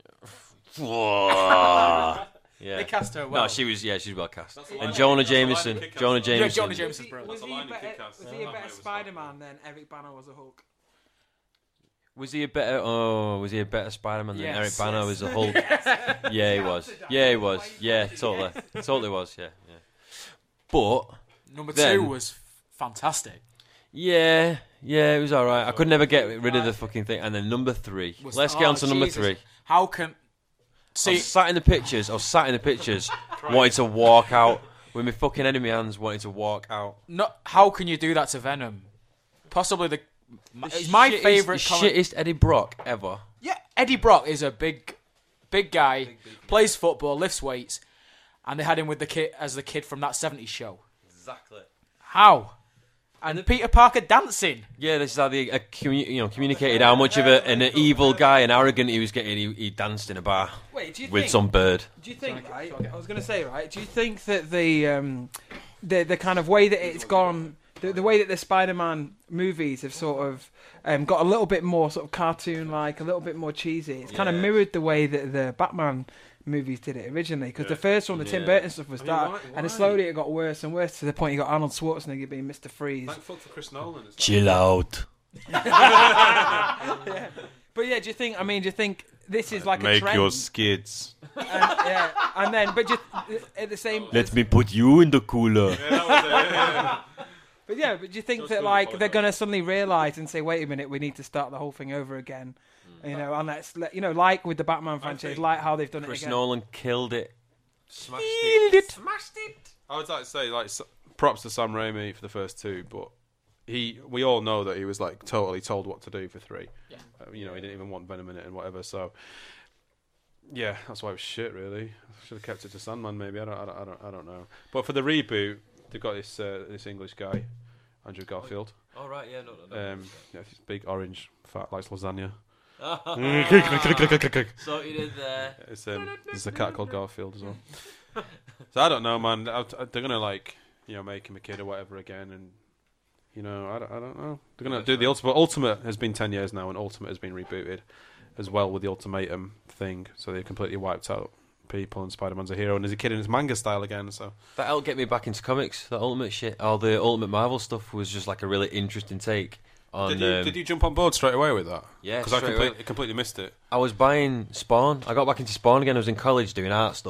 yeah. They cast her well. No, she was well cast. And Jonah Jameson. Jonah Jameson. Yeah, Jonah Jameson's brilliant. Was he a better Spider-Man than Eric Bana was a Hulk? Was he a better Spider-Man than Yes. Eric Bana was a Hulk? Yeah, he was. Yeah, he was. Yeah, totally was. Yeah. But Number then- 2 was fantastic. Yeah, it was alright. I could never get rid of the fucking thing. And then number 3. Let's get on to number 3. How can... I was sat in the pictures, wanting to walk out with my fucking head in my hands, wanting to walk out. No, how can you do that to Venom? Possibly it's my favourite... shittest Eddie Brock ever. Yeah, Eddie Brock is a big guy, plays football, lifts weights, and they had him with the kid from that 70s show. Exactly. How? And Peter Parker dancing. Yeah, this is how they communicated how much of an evil guy and arrogant he was getting. He danced in a bar with some bird. Do you think, right, I was going to say, right, do you think that the kind of way that it's gone, the way that the Spider-Man movies have sort of got a little bit more sort of cartoon-like, a little bit more cheesy, it's kind of mirrored the way that the Batman movies did it originally, because the first one, the Tim Burton stuff, was that, and then slowly it got worse and worse to the point you got Arnold Schwarzenegger being Mr. Freeze. Thank fuck for Chris Nolan. Chill out. Yeah. But yeah, do you think this is like a Make trend? your skids. And then, but just at the same. Let me put you in the cooler. But do you think that like they're gonna suddenly realise and say, wait a minute, we need to start the whole thing over again? And let's like with the Batman franchise, like how they've done Chris it again. Nolan killed it. Smashed it. I would like to say, props to Sam Raimi for the first 2, but we all know that he was like totally told what to do for 3. Yeah. He didn't even want Venom in it and whatever. So yeah, that's why it was shit. Really, I should have kept it to Sandman. Maybe I don't know. But for the reboot, they've got this English guy, Andrew Garfield. Oh right, yeah, no. He's big, orange, fat, likes lasagna. So he did there. There's a cat called Garfield as well. So I don't know, man. They're gonna make him a kid or whatever again, and I don't know. They're gonna do the Ultimate. Ultimate has been 10 years now, and Ultimate has been rebooted as well with the Ultimatum thing. So they completely wiped out people, and Spider-Man's a hero, and there's a kid in his manga style again. So That'll get me back into comics. The Ultimate shit, all the Ultimate Marvel stuff was just like a really interesting take. Did you jump on board straight away with that? Yeah, because I completely missed it. I was buying Spawn. I got back into Spawn again. I was in college doing art stuff,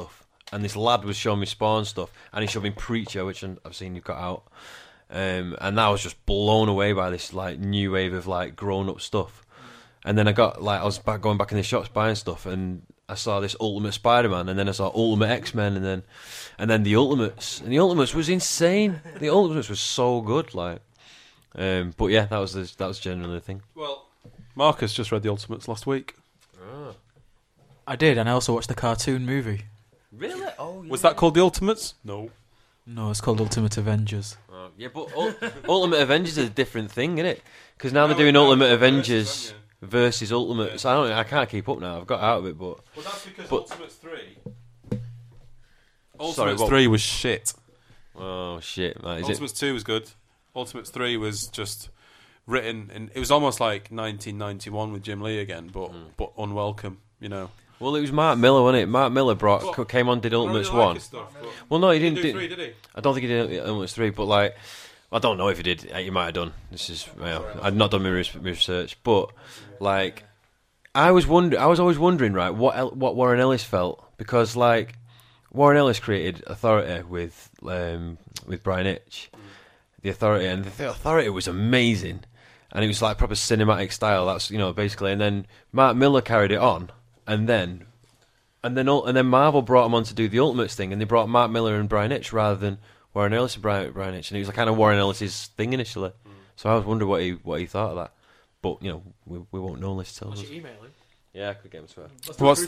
and this lad was showing me Spawn stuff, and he showed me Preacher, which I've seen you've got out, and I was just blown away by this like new wave of like grown up stuff. And then I was going back in the shops buying stuff, and I saw this Ultimate Spider-Man, and then I saw Ultimate X-Men, and then the Ultimates, and the Ultimates was insane. The Ultimates was so good, like. But yeah, that was generally the thing. Well, Marcus just read the Ultimates last week. Oh. I did, and I also watched the cartoon movie. Really? Oh, yeah. Was that called the Ultimates? No. No, it's called Ultimate Avengers. Oh, yeah, but Ultimate Avengers is a different thing, isn't it? Because now they're doing Ultimate Avengers versus Ultimates. I can't keep up now. I've got out of it, but. Well, that's because Ultimates 3. Ultimates 3 was shit. Oh shit! Man. Ultimates 2 was good. Ultimates 3 was just written, and it was almost like 1991 with Jim Lee again, but unwelcome, you know. Well, it was Mark Miller, wasn't it? Mark Miller came on, did Ultimates 1. Like stuff, well, no, he didn't do 3, did he? I don't think he did Ultimates 3, but like, I don't know if he did. He might have done. I've not done my research, but like, I was always wondering, right, what Warren Ellis felt, because like, Warren Ellis created Authority with Brian Hitch. The Authority, and the Authority was amazing, and it was like proper cinematic style. That's basically, and then Mark Miller carried it on, and then Marvel brought him on to do the Ultimates thing, and they brought Mark Miller and Brian Hitch rather than Warren Ellis and Brian Hitch, and it was like kind of Warren Ellis's thing initially. So I was wondering what he thought of that, but we won't know unless he tells us. Should email him? Yeah, I could get him to it. What's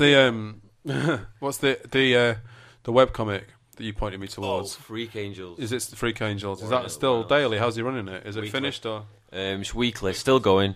the webcomic that you pointed me towards? Freak Angels. Is it Freak Angels? Is that still daily? How's he running it? Is it finished or? It's weekly, still going.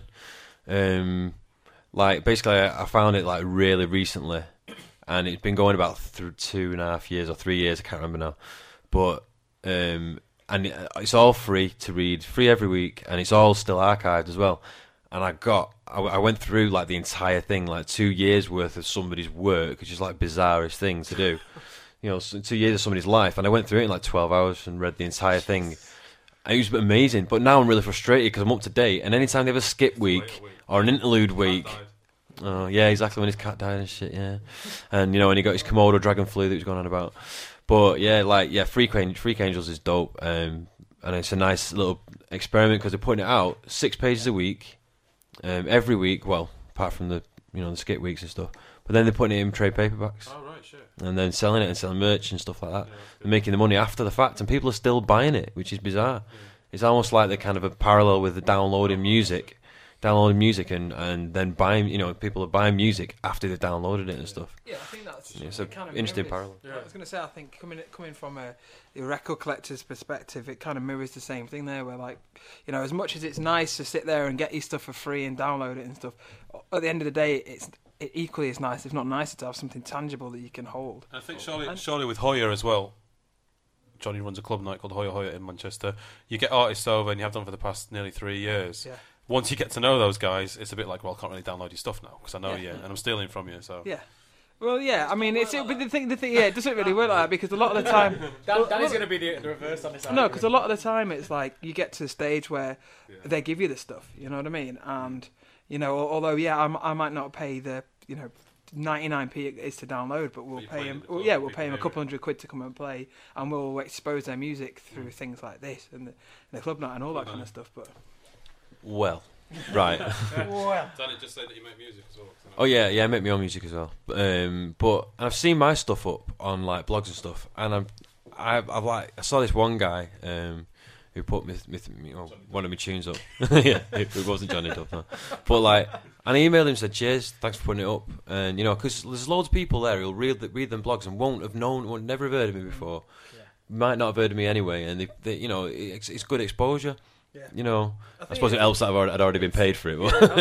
Like basically, I found it like really recently, and it's been going about 2.5 years or 3 years. I can't remember now, but and it's all free to read, free every week, and it's all still archived as well. And I went through like the entire thing, like 2 years worth of somebody's work, which is like bizarrest thing to do. 2 years of somebody's life, and I went through it in like 12 hours and read the entire thing. And it was amazing, but now I'm really frustrated because I'm up to date, and anytime they have a skip week or an interlude week, oh yeah, exactly, when his cat died and shit, yeah, and when he got his Komodo dragon flu that he was going on about. But yeah, Freak Angels is dope, and it's a nice little experiment because they're putting it out 6 pages a week, every week. Well, apart from the the skip weeks and stuff, but then they're putting it in trade paperbacks. Oh right, sure. And then selling it and selling merch and stuff like that. They're making the money after the fact, and people are still buying it, which is bizarre. It's almost like they're kind of a parallel with the downloading music, and then buying. People are buying music after they've downloaded it and stuff. Yeah, I think that's it's an kind of interesting mirrors. parallel. Yeah. I was going to say, I think coming from a record collector's perspective, it kind of mirrors the same thing there, where like, as much as it's nice to sit there and get your stuff for free and download it and stuff, at the end of the day, it equally is nice, if not nicer, to have something tangible that you can hold. I think surely with Hoya as well. Johnny runs a club night called Hoya in Manchester. You get artists over, and you have done for the past nearly 3 years. Yeah. Once you get to know those guys, it's a bit like, well, I can't really download your stuff now because I know you and I'm stealing from you. So yeah. Well, yeah. I mean, but the thing, yeah, it doesn't really work like that because a lot of the time, Danny's going to be the reverse on this. No, because a lot of the time it's like you get to the stage where they give you the stuff. You know what I mean? And although I might not pay the 99p is to download, but we'll pay him. We'll pay him a couple £100 to come and play, and we'll expose their music through things like this and the club night and all that kind of stuff. But well, right. Danny just said that you make music as well. Oh yeah, I make my own music as well. But I've seen my stuff up on like blogs and stuff, and I saw this one guy who put one of my tunes up. Yeah, it wasn't Johnny Duff, no. But like, and I emailed him and said, "Cheers, thanks for putting it up." And because there's loads of people there who'll read them blogs and won't have known, never have heard of me before. Might not have heard of me anyway, and they it's good exposure. Yeah. I suppose it helps that I'd already been paid for it.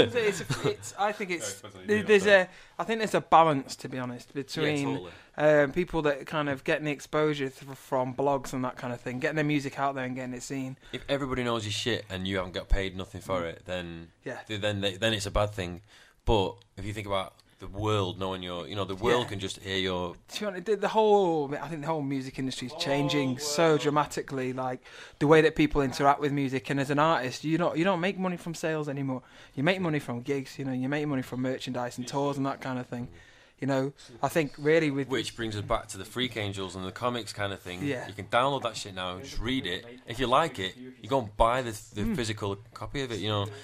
I think there's a balance, to be honest, between people that kind of getting the exposure from blogs and that kind of thing, getting their music out there and getting it seen. If everybody knows your shit and you haven't got paid nothing for it, then then it's a bad thing. But if you think about the world knowing the world can just hear your. I think the whole music industry is changing so dramatically. Like the way that people interact with music, and as an artist, you don't make money from sales anymore. You make money from gigs. You make money from merchandise and tours and that kind of thing. You know, I think really with which brings us back to the Freak Angels and the comics kind of thing. Yeah. You can download that shit now, just read it. If you like it, you go and buy the physical copy of it. You know,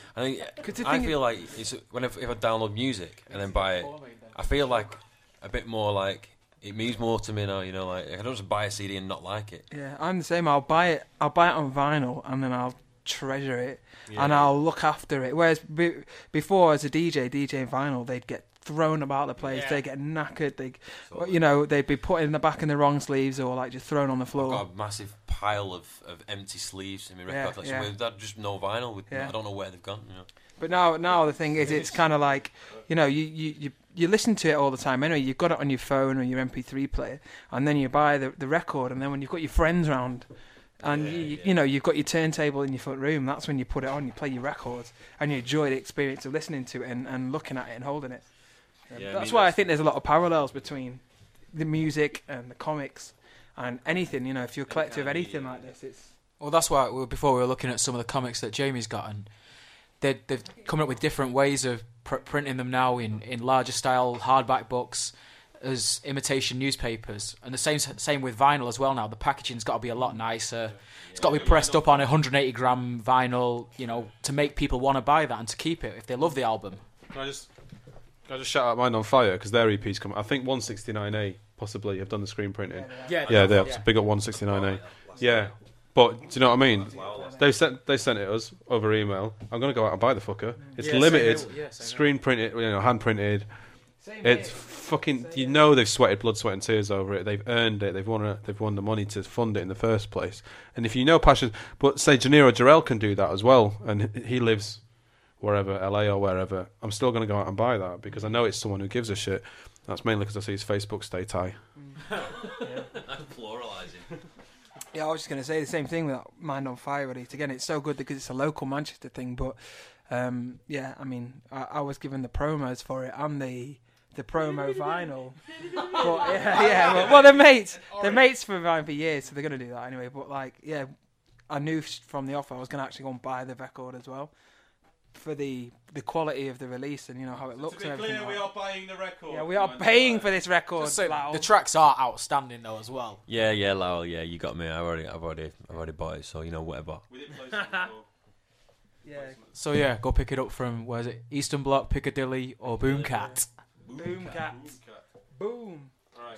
I feel like it's if I download music and then buy it, I feel like a bit more like it means more to me now. You know, like I don't just buy a CD and not like it. Yeah, I'm the same. I'll buy it on vinyl and then I'll treasure it and I'll look after it. Whereas before, as a DJing vinyl, they'd get thrown about the place. They get knackered. They'd be put in the back in the wrong sleeves or like just thrown on the floor. I've got a massive pile of empty sleeves in my record collection with just no vinyl. I don't know where they've gone. You know. But now the thing is, it's kind of like, you know, you listen to it all the time anyway. You've got it on your phone or your MP3 player, and then you buy the record, and then when you've got your friends round, and you know, you've got your turntable in your front room, that's when you put it on, you play your records, and you enjoy the experience of listening to it and looking at it and holding it. That's why I think there's a lot of parallels between the music and the comics and anything. You know, if you're a collector of anything like this, it's... Well, that's why before we were looking at some of the comics that Jamie's got, and they've come up with different ways of printing them now in larger style hardback books as imitation newspapers, and the same with vinyl as well now. The packaging's got to be a lot nicer. It's got to be pressed up on 180 gram vinyl, you know, to make people want to buy that and to keep it if they love the album. Can I just shout out Mind on Fire, because their EP's come. I think 169A possibly have done the screen printing. Yeah, they have. So big up 169A. Yeah, but do you know what I mean? They sent it us over email. I'm gonna go out and buy the fucker. It's limited, screen printed, you know, hand printed. It's fucking. You know they've sweated blood, sweat, and tears over it. They've earned it. They've won the money to fund it in the first place. And if you know passion, but say Janiro Jarrell can do that as well, and he lives wherever, LA or wherever, I'm still going to go out and buy that because I know it's someone who gives a shit. That's mainly because I see his Facebook state high. Pluralising. Yeah, I was just going to say the same thing with Mind on Fire release. Again, it's so good because it's a local Manchester thing, but I mean, I was given the promos for it and the promo vinyl. But well, they're mates for Vine for years, so they're going to do that anyway. But like, yeah, I knew from the offer I was going to actually go and buy the record as well, for the quality of the release and, you know, how it looks. To be and everything clear, we are buying the record. Yeah, we are paying for this record. The tracks are outstanding though as well. Yeah, Lowell. Yeah, you got me. I've already bought it. So you know, whatever. We didn't play something before. Yeah. So yeah, go pick it up from, where is it? Eastern Bloc, Piccadilly, or Boomcat. Boomcat. Boom. Alright.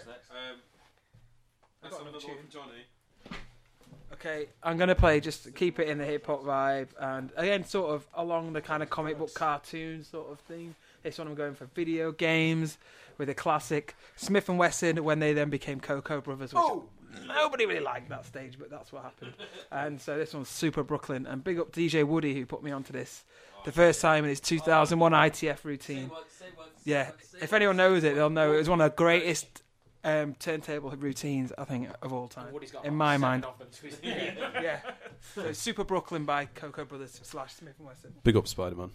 Let's have another one from Johnny. Okay, I'm going to play, just keep it in the hip-hop vibe, and again, sort of along the kind of comic book cartoon sort of thing. This one I'm going for video games, with a classic Smith & Wesson, when they then became Cocoa Brothers, which nobody really liked that stage, but that's what happened. And so this one's Super Brooklyn, and big up DJ Woody, who put me onto this the first time in his 2001 ITF routine. Yeah, if anyone knows it, they'll know it was one of the greatest turntable routines, I think, of all time, in my mind. Yeah. So Super Brooklyn by Cocoa Brothers / Smith & Wesson. Big up Spider-Man.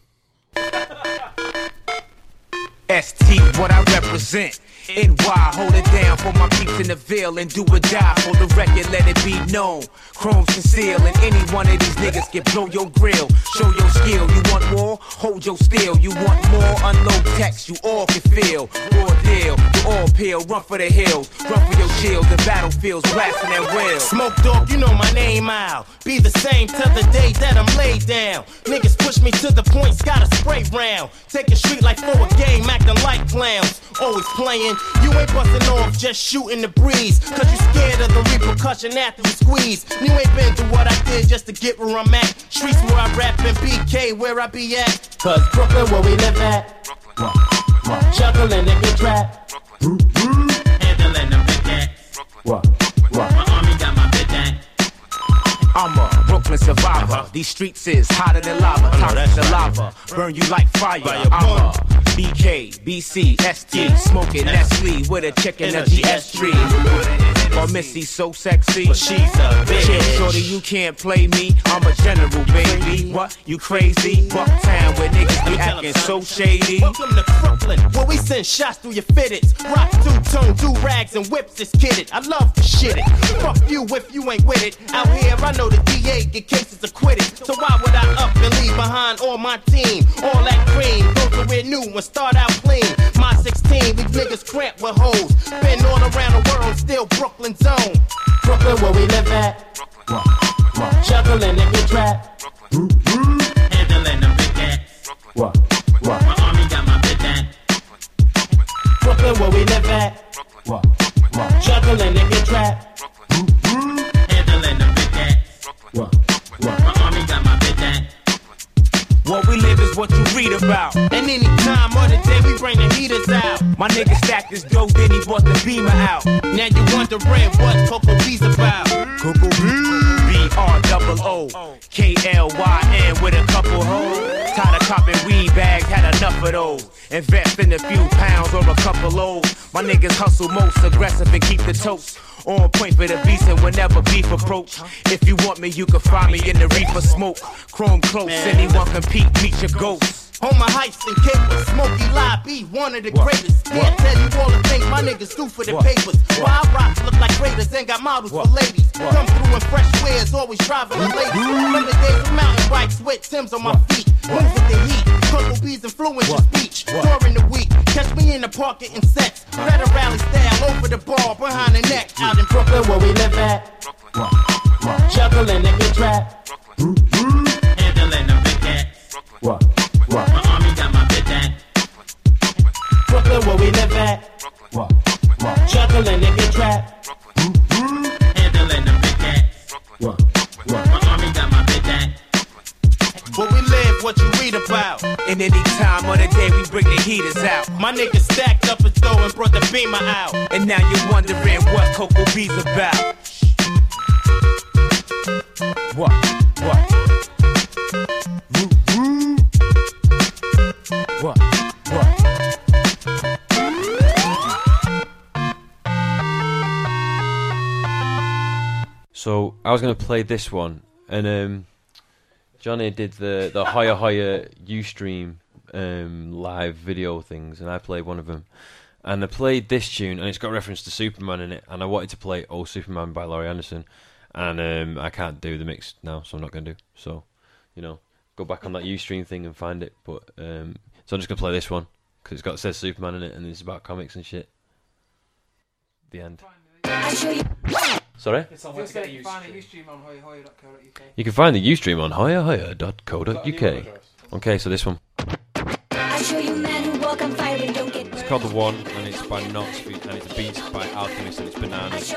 ST, what I represent. NY, hold it down for my peeps in the Ville and do or die for the record, let it be known. Chrome conceal, and any one of these niggas can blow your grill. Show your skill, you want more? Hold your steel. You want more? Unload text, you all can feel. Raw deal, you all peel, run for the hills. Run for your shield, the battlefields, blasting at will. Smoke dog, you know my name out. Be the same till the day that I'm laid down. Niggas push me to the point, got a spray round. Take a street like for a game, acting like clowns. Always playing, you ain't busting off, just shooting the breeze. Cause you scared of the repercussion after you squeeze. You ain't been through what I did just to get where I'm at. Streets where I rap and BK where I be at. Cause Brooklyn where we live at. Juggling and get trapped. Handling them big cats. My army got my big gang. I'm a Brooklyn survivor. These streets is hotter than lava. Toxic the lava. Burn you like fire. I'm a BK, BC, ST. Smoking Nestle with a chicken of GS3. While Missy's so sexy, but she's a bitch. Shorty, you can't play me, I'm a general, baby. What, you crazy? Bucktown where niggas be acting so shady. Welcome to Brooklyn, where we send shots through your fitteds. Rock two-tone, do-rags and whips this kidded. I love to shit it. Fuck you if you ain't with it. Out here, I know the DA get cases acquitted. So why would I up and leave behind all my team? All that cream, go somewhere new and start out clean. My 16, these niggas cramped with hoes. Been all around the world, still Brooklyn zone. Brooklyn where we live at. Juggling in the trap. Handling them big cats. My army got my big at. Brooklyn where we live at. Juggling in the trap. Handling them big cats. My army got my big at. What we live is what you read about. And any time of the day we bring the heaters out. My nigga stacked this dope, then he brought the beamer out. Now you wondering what Coco B's about. Coco B. B-R-O-O-K-L-Y-N with a couple hoes. Tired of copping weed bags, had enough of those. Invest in a few pounds or a couple loads. My niggas hustle most aggressive and keep the toast on point for the beast and whenever beef approach. If you want me, you can find me in the reefer smoke. Chrome close, anyone compete, meet your ghost. On my heist and capers, Smokey Lie be one of the greatest. Can't tell you all the things my niggas do for the papers. Why rocks look like raiders, ain't got models for ladies. Come through in fresh wares, always driving the ladies. From the days of mountain bikes with Timbs on my feet. Move with the heat, Coco B's influence your speech. During the week, catch me in the park getting sex. Better rally style over the bar, behind the neck. Out in Brooklyn where we live at. Juggling in the trap. Handling them big cats. My army got my big at. Brooklyn where we live at. Juggling in the trap. Handling them big cats. My army got my big at. Where we live, what you read about. And any time of the day we bring the heaters out. My niggas stacked up his dough and brought the beamer out. And now you're wondering what Coco B's about. What? So I was going to play this one, and Johnny did the Higher Ustream live video things, and I played one of them. And I played this tune, and it's got reference to Superman in it, and I wanted to play Oh Superman by Laurie Anderson, and I can't do the mix now, so I'm not going to do. So, go back on that Ustream thing and find it. But so I'm just going to play this one, because it says Superman in it, and it's about comics and shit. The end. Sorry? You can find the Ustream on higherhigher.co.uk. Okay, so this one. It's called The One, and it's by Knox, and it's a beat by Alchemist, and it's Bananas.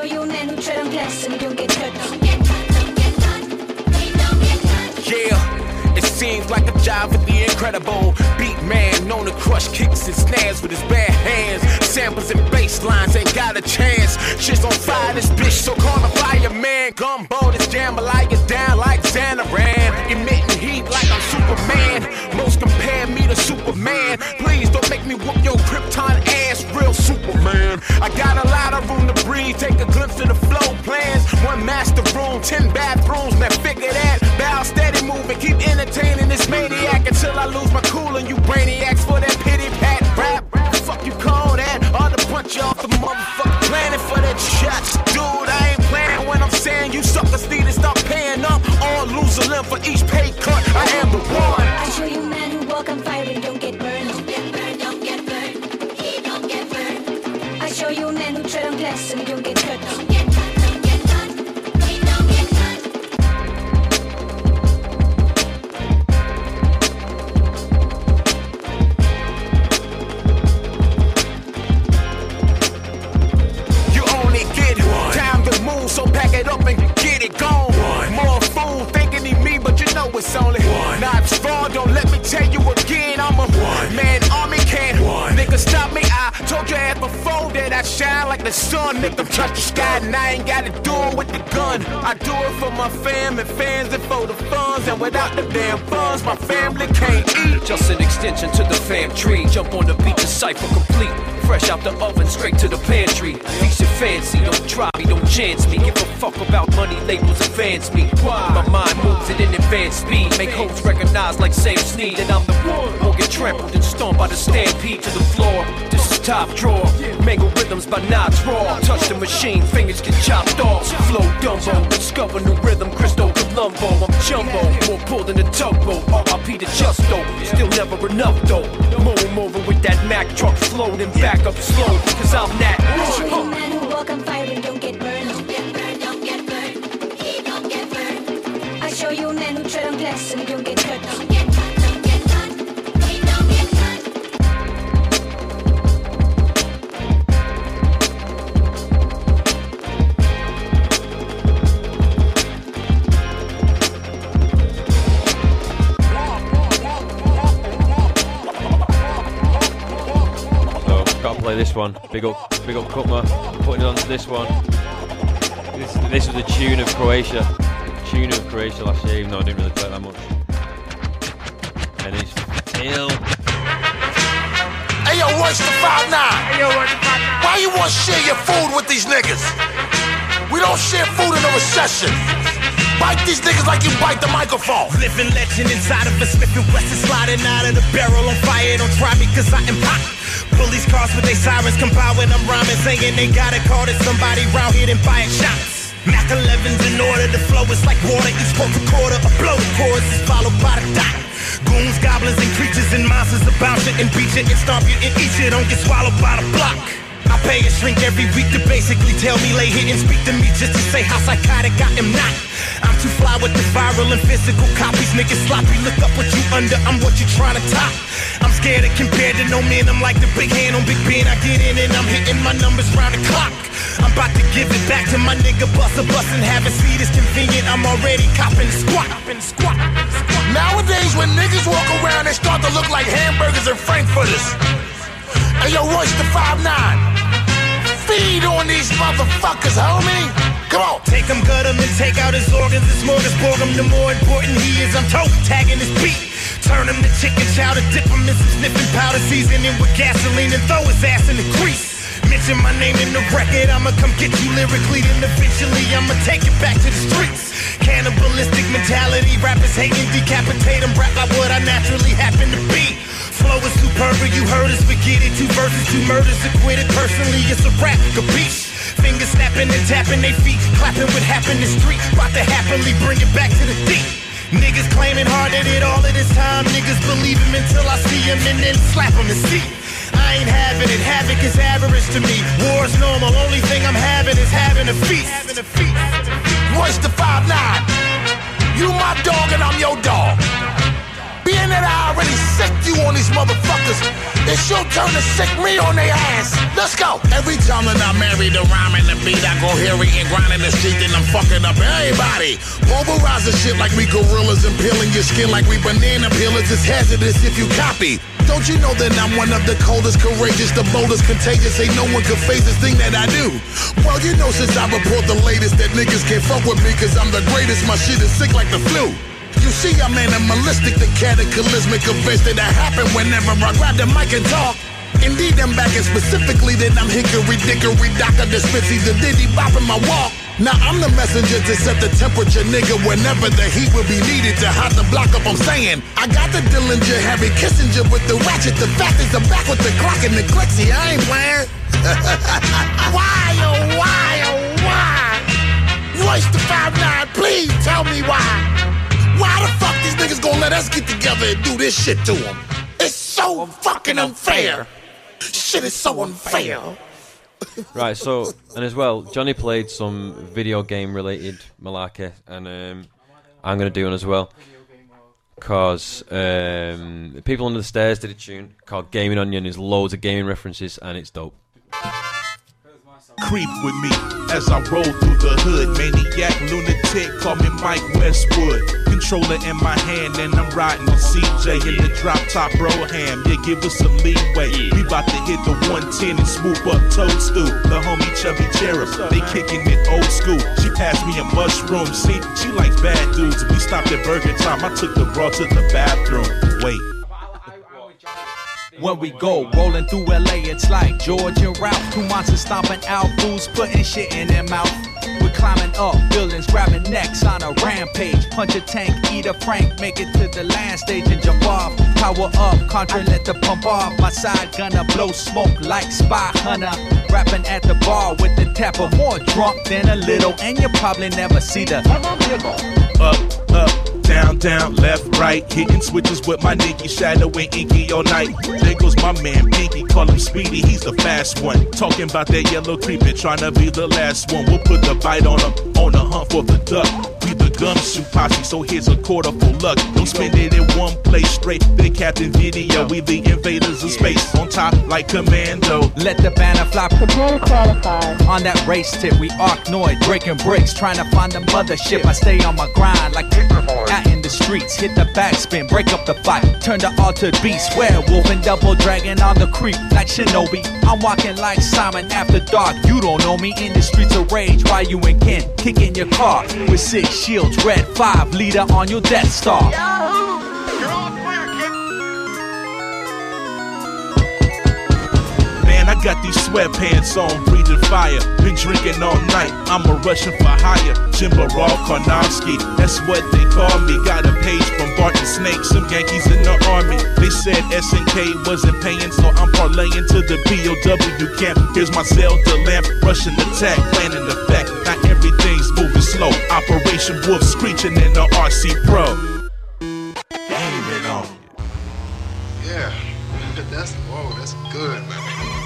Yeah. It seems like a job with the incredible beat man, known to crush kicks and snares with his bare hands. Samples and bass lines ain't got a chance. Shit's on fire, this bitch, so call the fireman. Gumbo, this jambalaya down like Xanaran. Emitting heat like I'm Superman. Most compare me to Superman. Please don't make me whoop your Krypton ass, real Superman. I got a lot of room to breathe, take a glimpse of the flow plans. One master room, 10 bathrooms, now figure that. Bow steady moving, keep entertaining this maniac until I lose my cool and you brainiacs for that pity pat rap. The fuck you call that? All the punch you off the motherfucker planning for that shot. Dude, I ain't playing when I'm saying you suckers need to stop paying up or lose a limb for each pay cut. I am the one. I show you men who walk on fire and don't get burned. Don't get burned, don't get burned. He don't get burned. I show you men who tread on glass and don't get hurt. Don't get cut, don't get cut. He don't get cut. So pack it up and get it gone. More fool thinking he me, but you know it's only one. Not strong, don't let me tell you again. I'm a one man army, can't nigga stop me. I told your ass before that I shine like the sun. Make them touch the sky and I ain't gotta do it with the gun. I do it for my fam and fans and for the funds. And without the damn funds, my family can't eat. Just an extension to the fam tree. Jump on the beat, the cypher complete. Fresh out the oven, straight to the pantry. Feast your fancy, don't try me, don't chance me. Give a fuck about money, labels advance me. My mind moves it in advanced speed. Make hoes recognize like Sam Snead that I'm the one. Won't get trampled and stomped by the stampede to the floor. This is top drawer. Mangle rhythms by knots raw. Touch the machine, fingers get chopped off. Flow Dumbo, discover new rhythm, Cristo Columbo. I'm jumbo, more pull than a tugboat. RIP to Justo, still never enough though. Move over with that Mack truck flow, then back up slow, cause I'm that. I show you men who walk on fire and don't get burned. Don't get burned, don't get burned. He don't get burned. I show you men who tread on glass and don't get cut. Don't get cut, don't get cut. He don't get cut. Gotta play this one. Big up Kutma. Putting it onto this one. This was a tune of Croatia. Tune of Croatia last year, even though I didn't really play it that much. And it's Hill. Hey yo, Royce the 5'9". Why you want to share your food with these niggas? We don't share food in a recession. Bite these niggas like you bite the microphone. Living legend inside of a Smith & Wesson, sliding out of the barrel on fire. Don't try me cause I am hot. Police cars with their sirens come by when I'm rhyming, saying they got a call that somebody round here and buying shots. Mac 11's in order, the flow is like water. Each quote a quarter, a blow the chorus is followed by the dot. Goons, goblins, and creatures and monsters about you and beat you and stomp you and eat you. Don't get swallowed by the block. I pay a shrink every week to basically tell me, lay here and speak to me just to say how psychotic I am not. I'm too fly with the viral and physical copies. Niggas sloppy, look up what you under, I'm what you trying to top. I'm scared of compared to no man, I'm like the big hand on Big Ben. I get in and I'm hitting my numbers round the clock. I'm about to give it back to my nigga Busta and having speed is convenient. I'm already copping the squat. Nowadays when niggas walk around, they start to look like hamburgers and frankfurters. Hey yo, Royce the 5'9". Feed on these motherfuckers, homie. Come on. Take him, gut him, and take out his organs. It's smorgasbord him. The more important he is, I'm toe tagging his beat. Turn him to chicken chowder, dip him in some sniffing powder, season him with gasoline and throw his ass in the grease. Mention my name in the record, I'ma come get you lyrically, then eventually I'ma take it back to the streets. Cannibalistic mentality, rappers hating, decapitate them, rap like what I naturally happen to be. Flow is superb, you heard us, forget it. 2 verses, 2 murders, acquitted. Personally, it's a rap, capiche? Fingers snapping and tapping their feet, clapping what happened in the street. About to happily bring it back to the deep. Niggas claiming hard at it all of this time. Niggas believe him until I see him and then slap him and see. I ain't having it, havoc is avarice to me. War's normal, only thing I'm having is having a feast. Royce the 5'9". You my dog and I'm your dog. Being that I already sicked you on these motherfuckers, it's your turn to sick me on their ass. Let's go. Every time that I marry the rhyme and the beat, I go hairy and grind in the street, then I'm fucking up everybody. Pulverizing shit like we gorillas and peeling your skin like we banana peelers. It's hazardous if you copy. Don't you know that I'm one of the coldest, courageous, the boldest, contagious? Ain't no one can face this thing that I do. Well, you know since I report the latest that niggas can't fuck with me cause I'm the greatest. My shit is sick like the flu. You see, I'm animalistic, the cataclysmic events that happen whenever I grab the mic and talk. Indeed, I'm back and specifically that I'm hickory dickory docker dispensy the diddy bopping my walk. Now I'm the messenger to set the temperature, nigga, whenever the heat will be needed to hot the block up. I'm saying I got the Dillinger, Harry Kissinger with the ratchet. The fact is I'm back with the clock and the clicksy. I ain't playing. Why, oh why, oh why? Royce the 5'9", please tell me why. Why the fuck these niggas gonna let us get together and do this shit to them? It's so fucking unfair. Shit is so unfair. Right, so, and as well, Johnny played some video game related malarkey, and I'm going to do one as well. Because People Under the Stairs did a tune called Gaming Onion. There's loads of gaming references, and it's dope. Creep with me as I roll through the hood. Maniac, lunatic, call me Mike Westwood. Controller in my hand and I'm riding with CJ in the drop top Broham. Yeah, give us some leeway. We about to hit the 110 and swoop up Toadstool. The homie Chubby Cherub, they kicking it old school. She passed me a mushroom. See, she likes bad dudes. We stopped at Burger Time. I took the raw to the bathroom. Wait. When we go, rolling through LA, it's like George and Ralph. Two monsters stomping out, fools putting shit in their mouth. We're climbing up buildings, grabbing necks on a rampage. Punch a tank, eat a Frank, make it to the land stage and jump off. Power up, Contra let the pump off. My side gonna blow smoke like Spy Hunter. Rapping at the bar with the tapper, more drunk than a little, and you probably never see the up, down, down, left, right. Hitting switches with my Nicky, Shadow and Inky all night. There goes my man Pinky, call him Speedy, he's the fast one. Talking about that yellow creeping, trying to be the last one. We'll put the bite on him, on the hunt for the duck. We the gumshoe posse, so here's a quarter for luck. Don't spend it in one place straight. The Captain Video, we the invaders of space. On top like Commando. Let the banner fly. Prepare to qualify. On that race tip, we Arknoid, breaking bricks, trying to find the mothership. I stay on my grind like out in the streets. Hit the backspin, break up the fight. Turn the altered beast, werewolf and double dragon on the creep like Shinobi. I'm walking like Simon after dark. You don't know me in the streets of rage. While you and Ken kicking your car with 6 shields, red 5 leader on your Death Star. Man, I got these sweatpants on, breathing fire. Been drinking all night, I'm a Russian for hire. Jimbarov Karnowski, that's what they call me. Got a page from Barton Snake, some Yankees in the army. They said SNK wasn't paying, so I'm parlaying to the POW camp. Here's my Zelda lamp, Russian attack, plan in effect. Not everything's moving slow. Operation Wolf screeching in the RC Pro. Aiming on you. Yeah, that's good, man.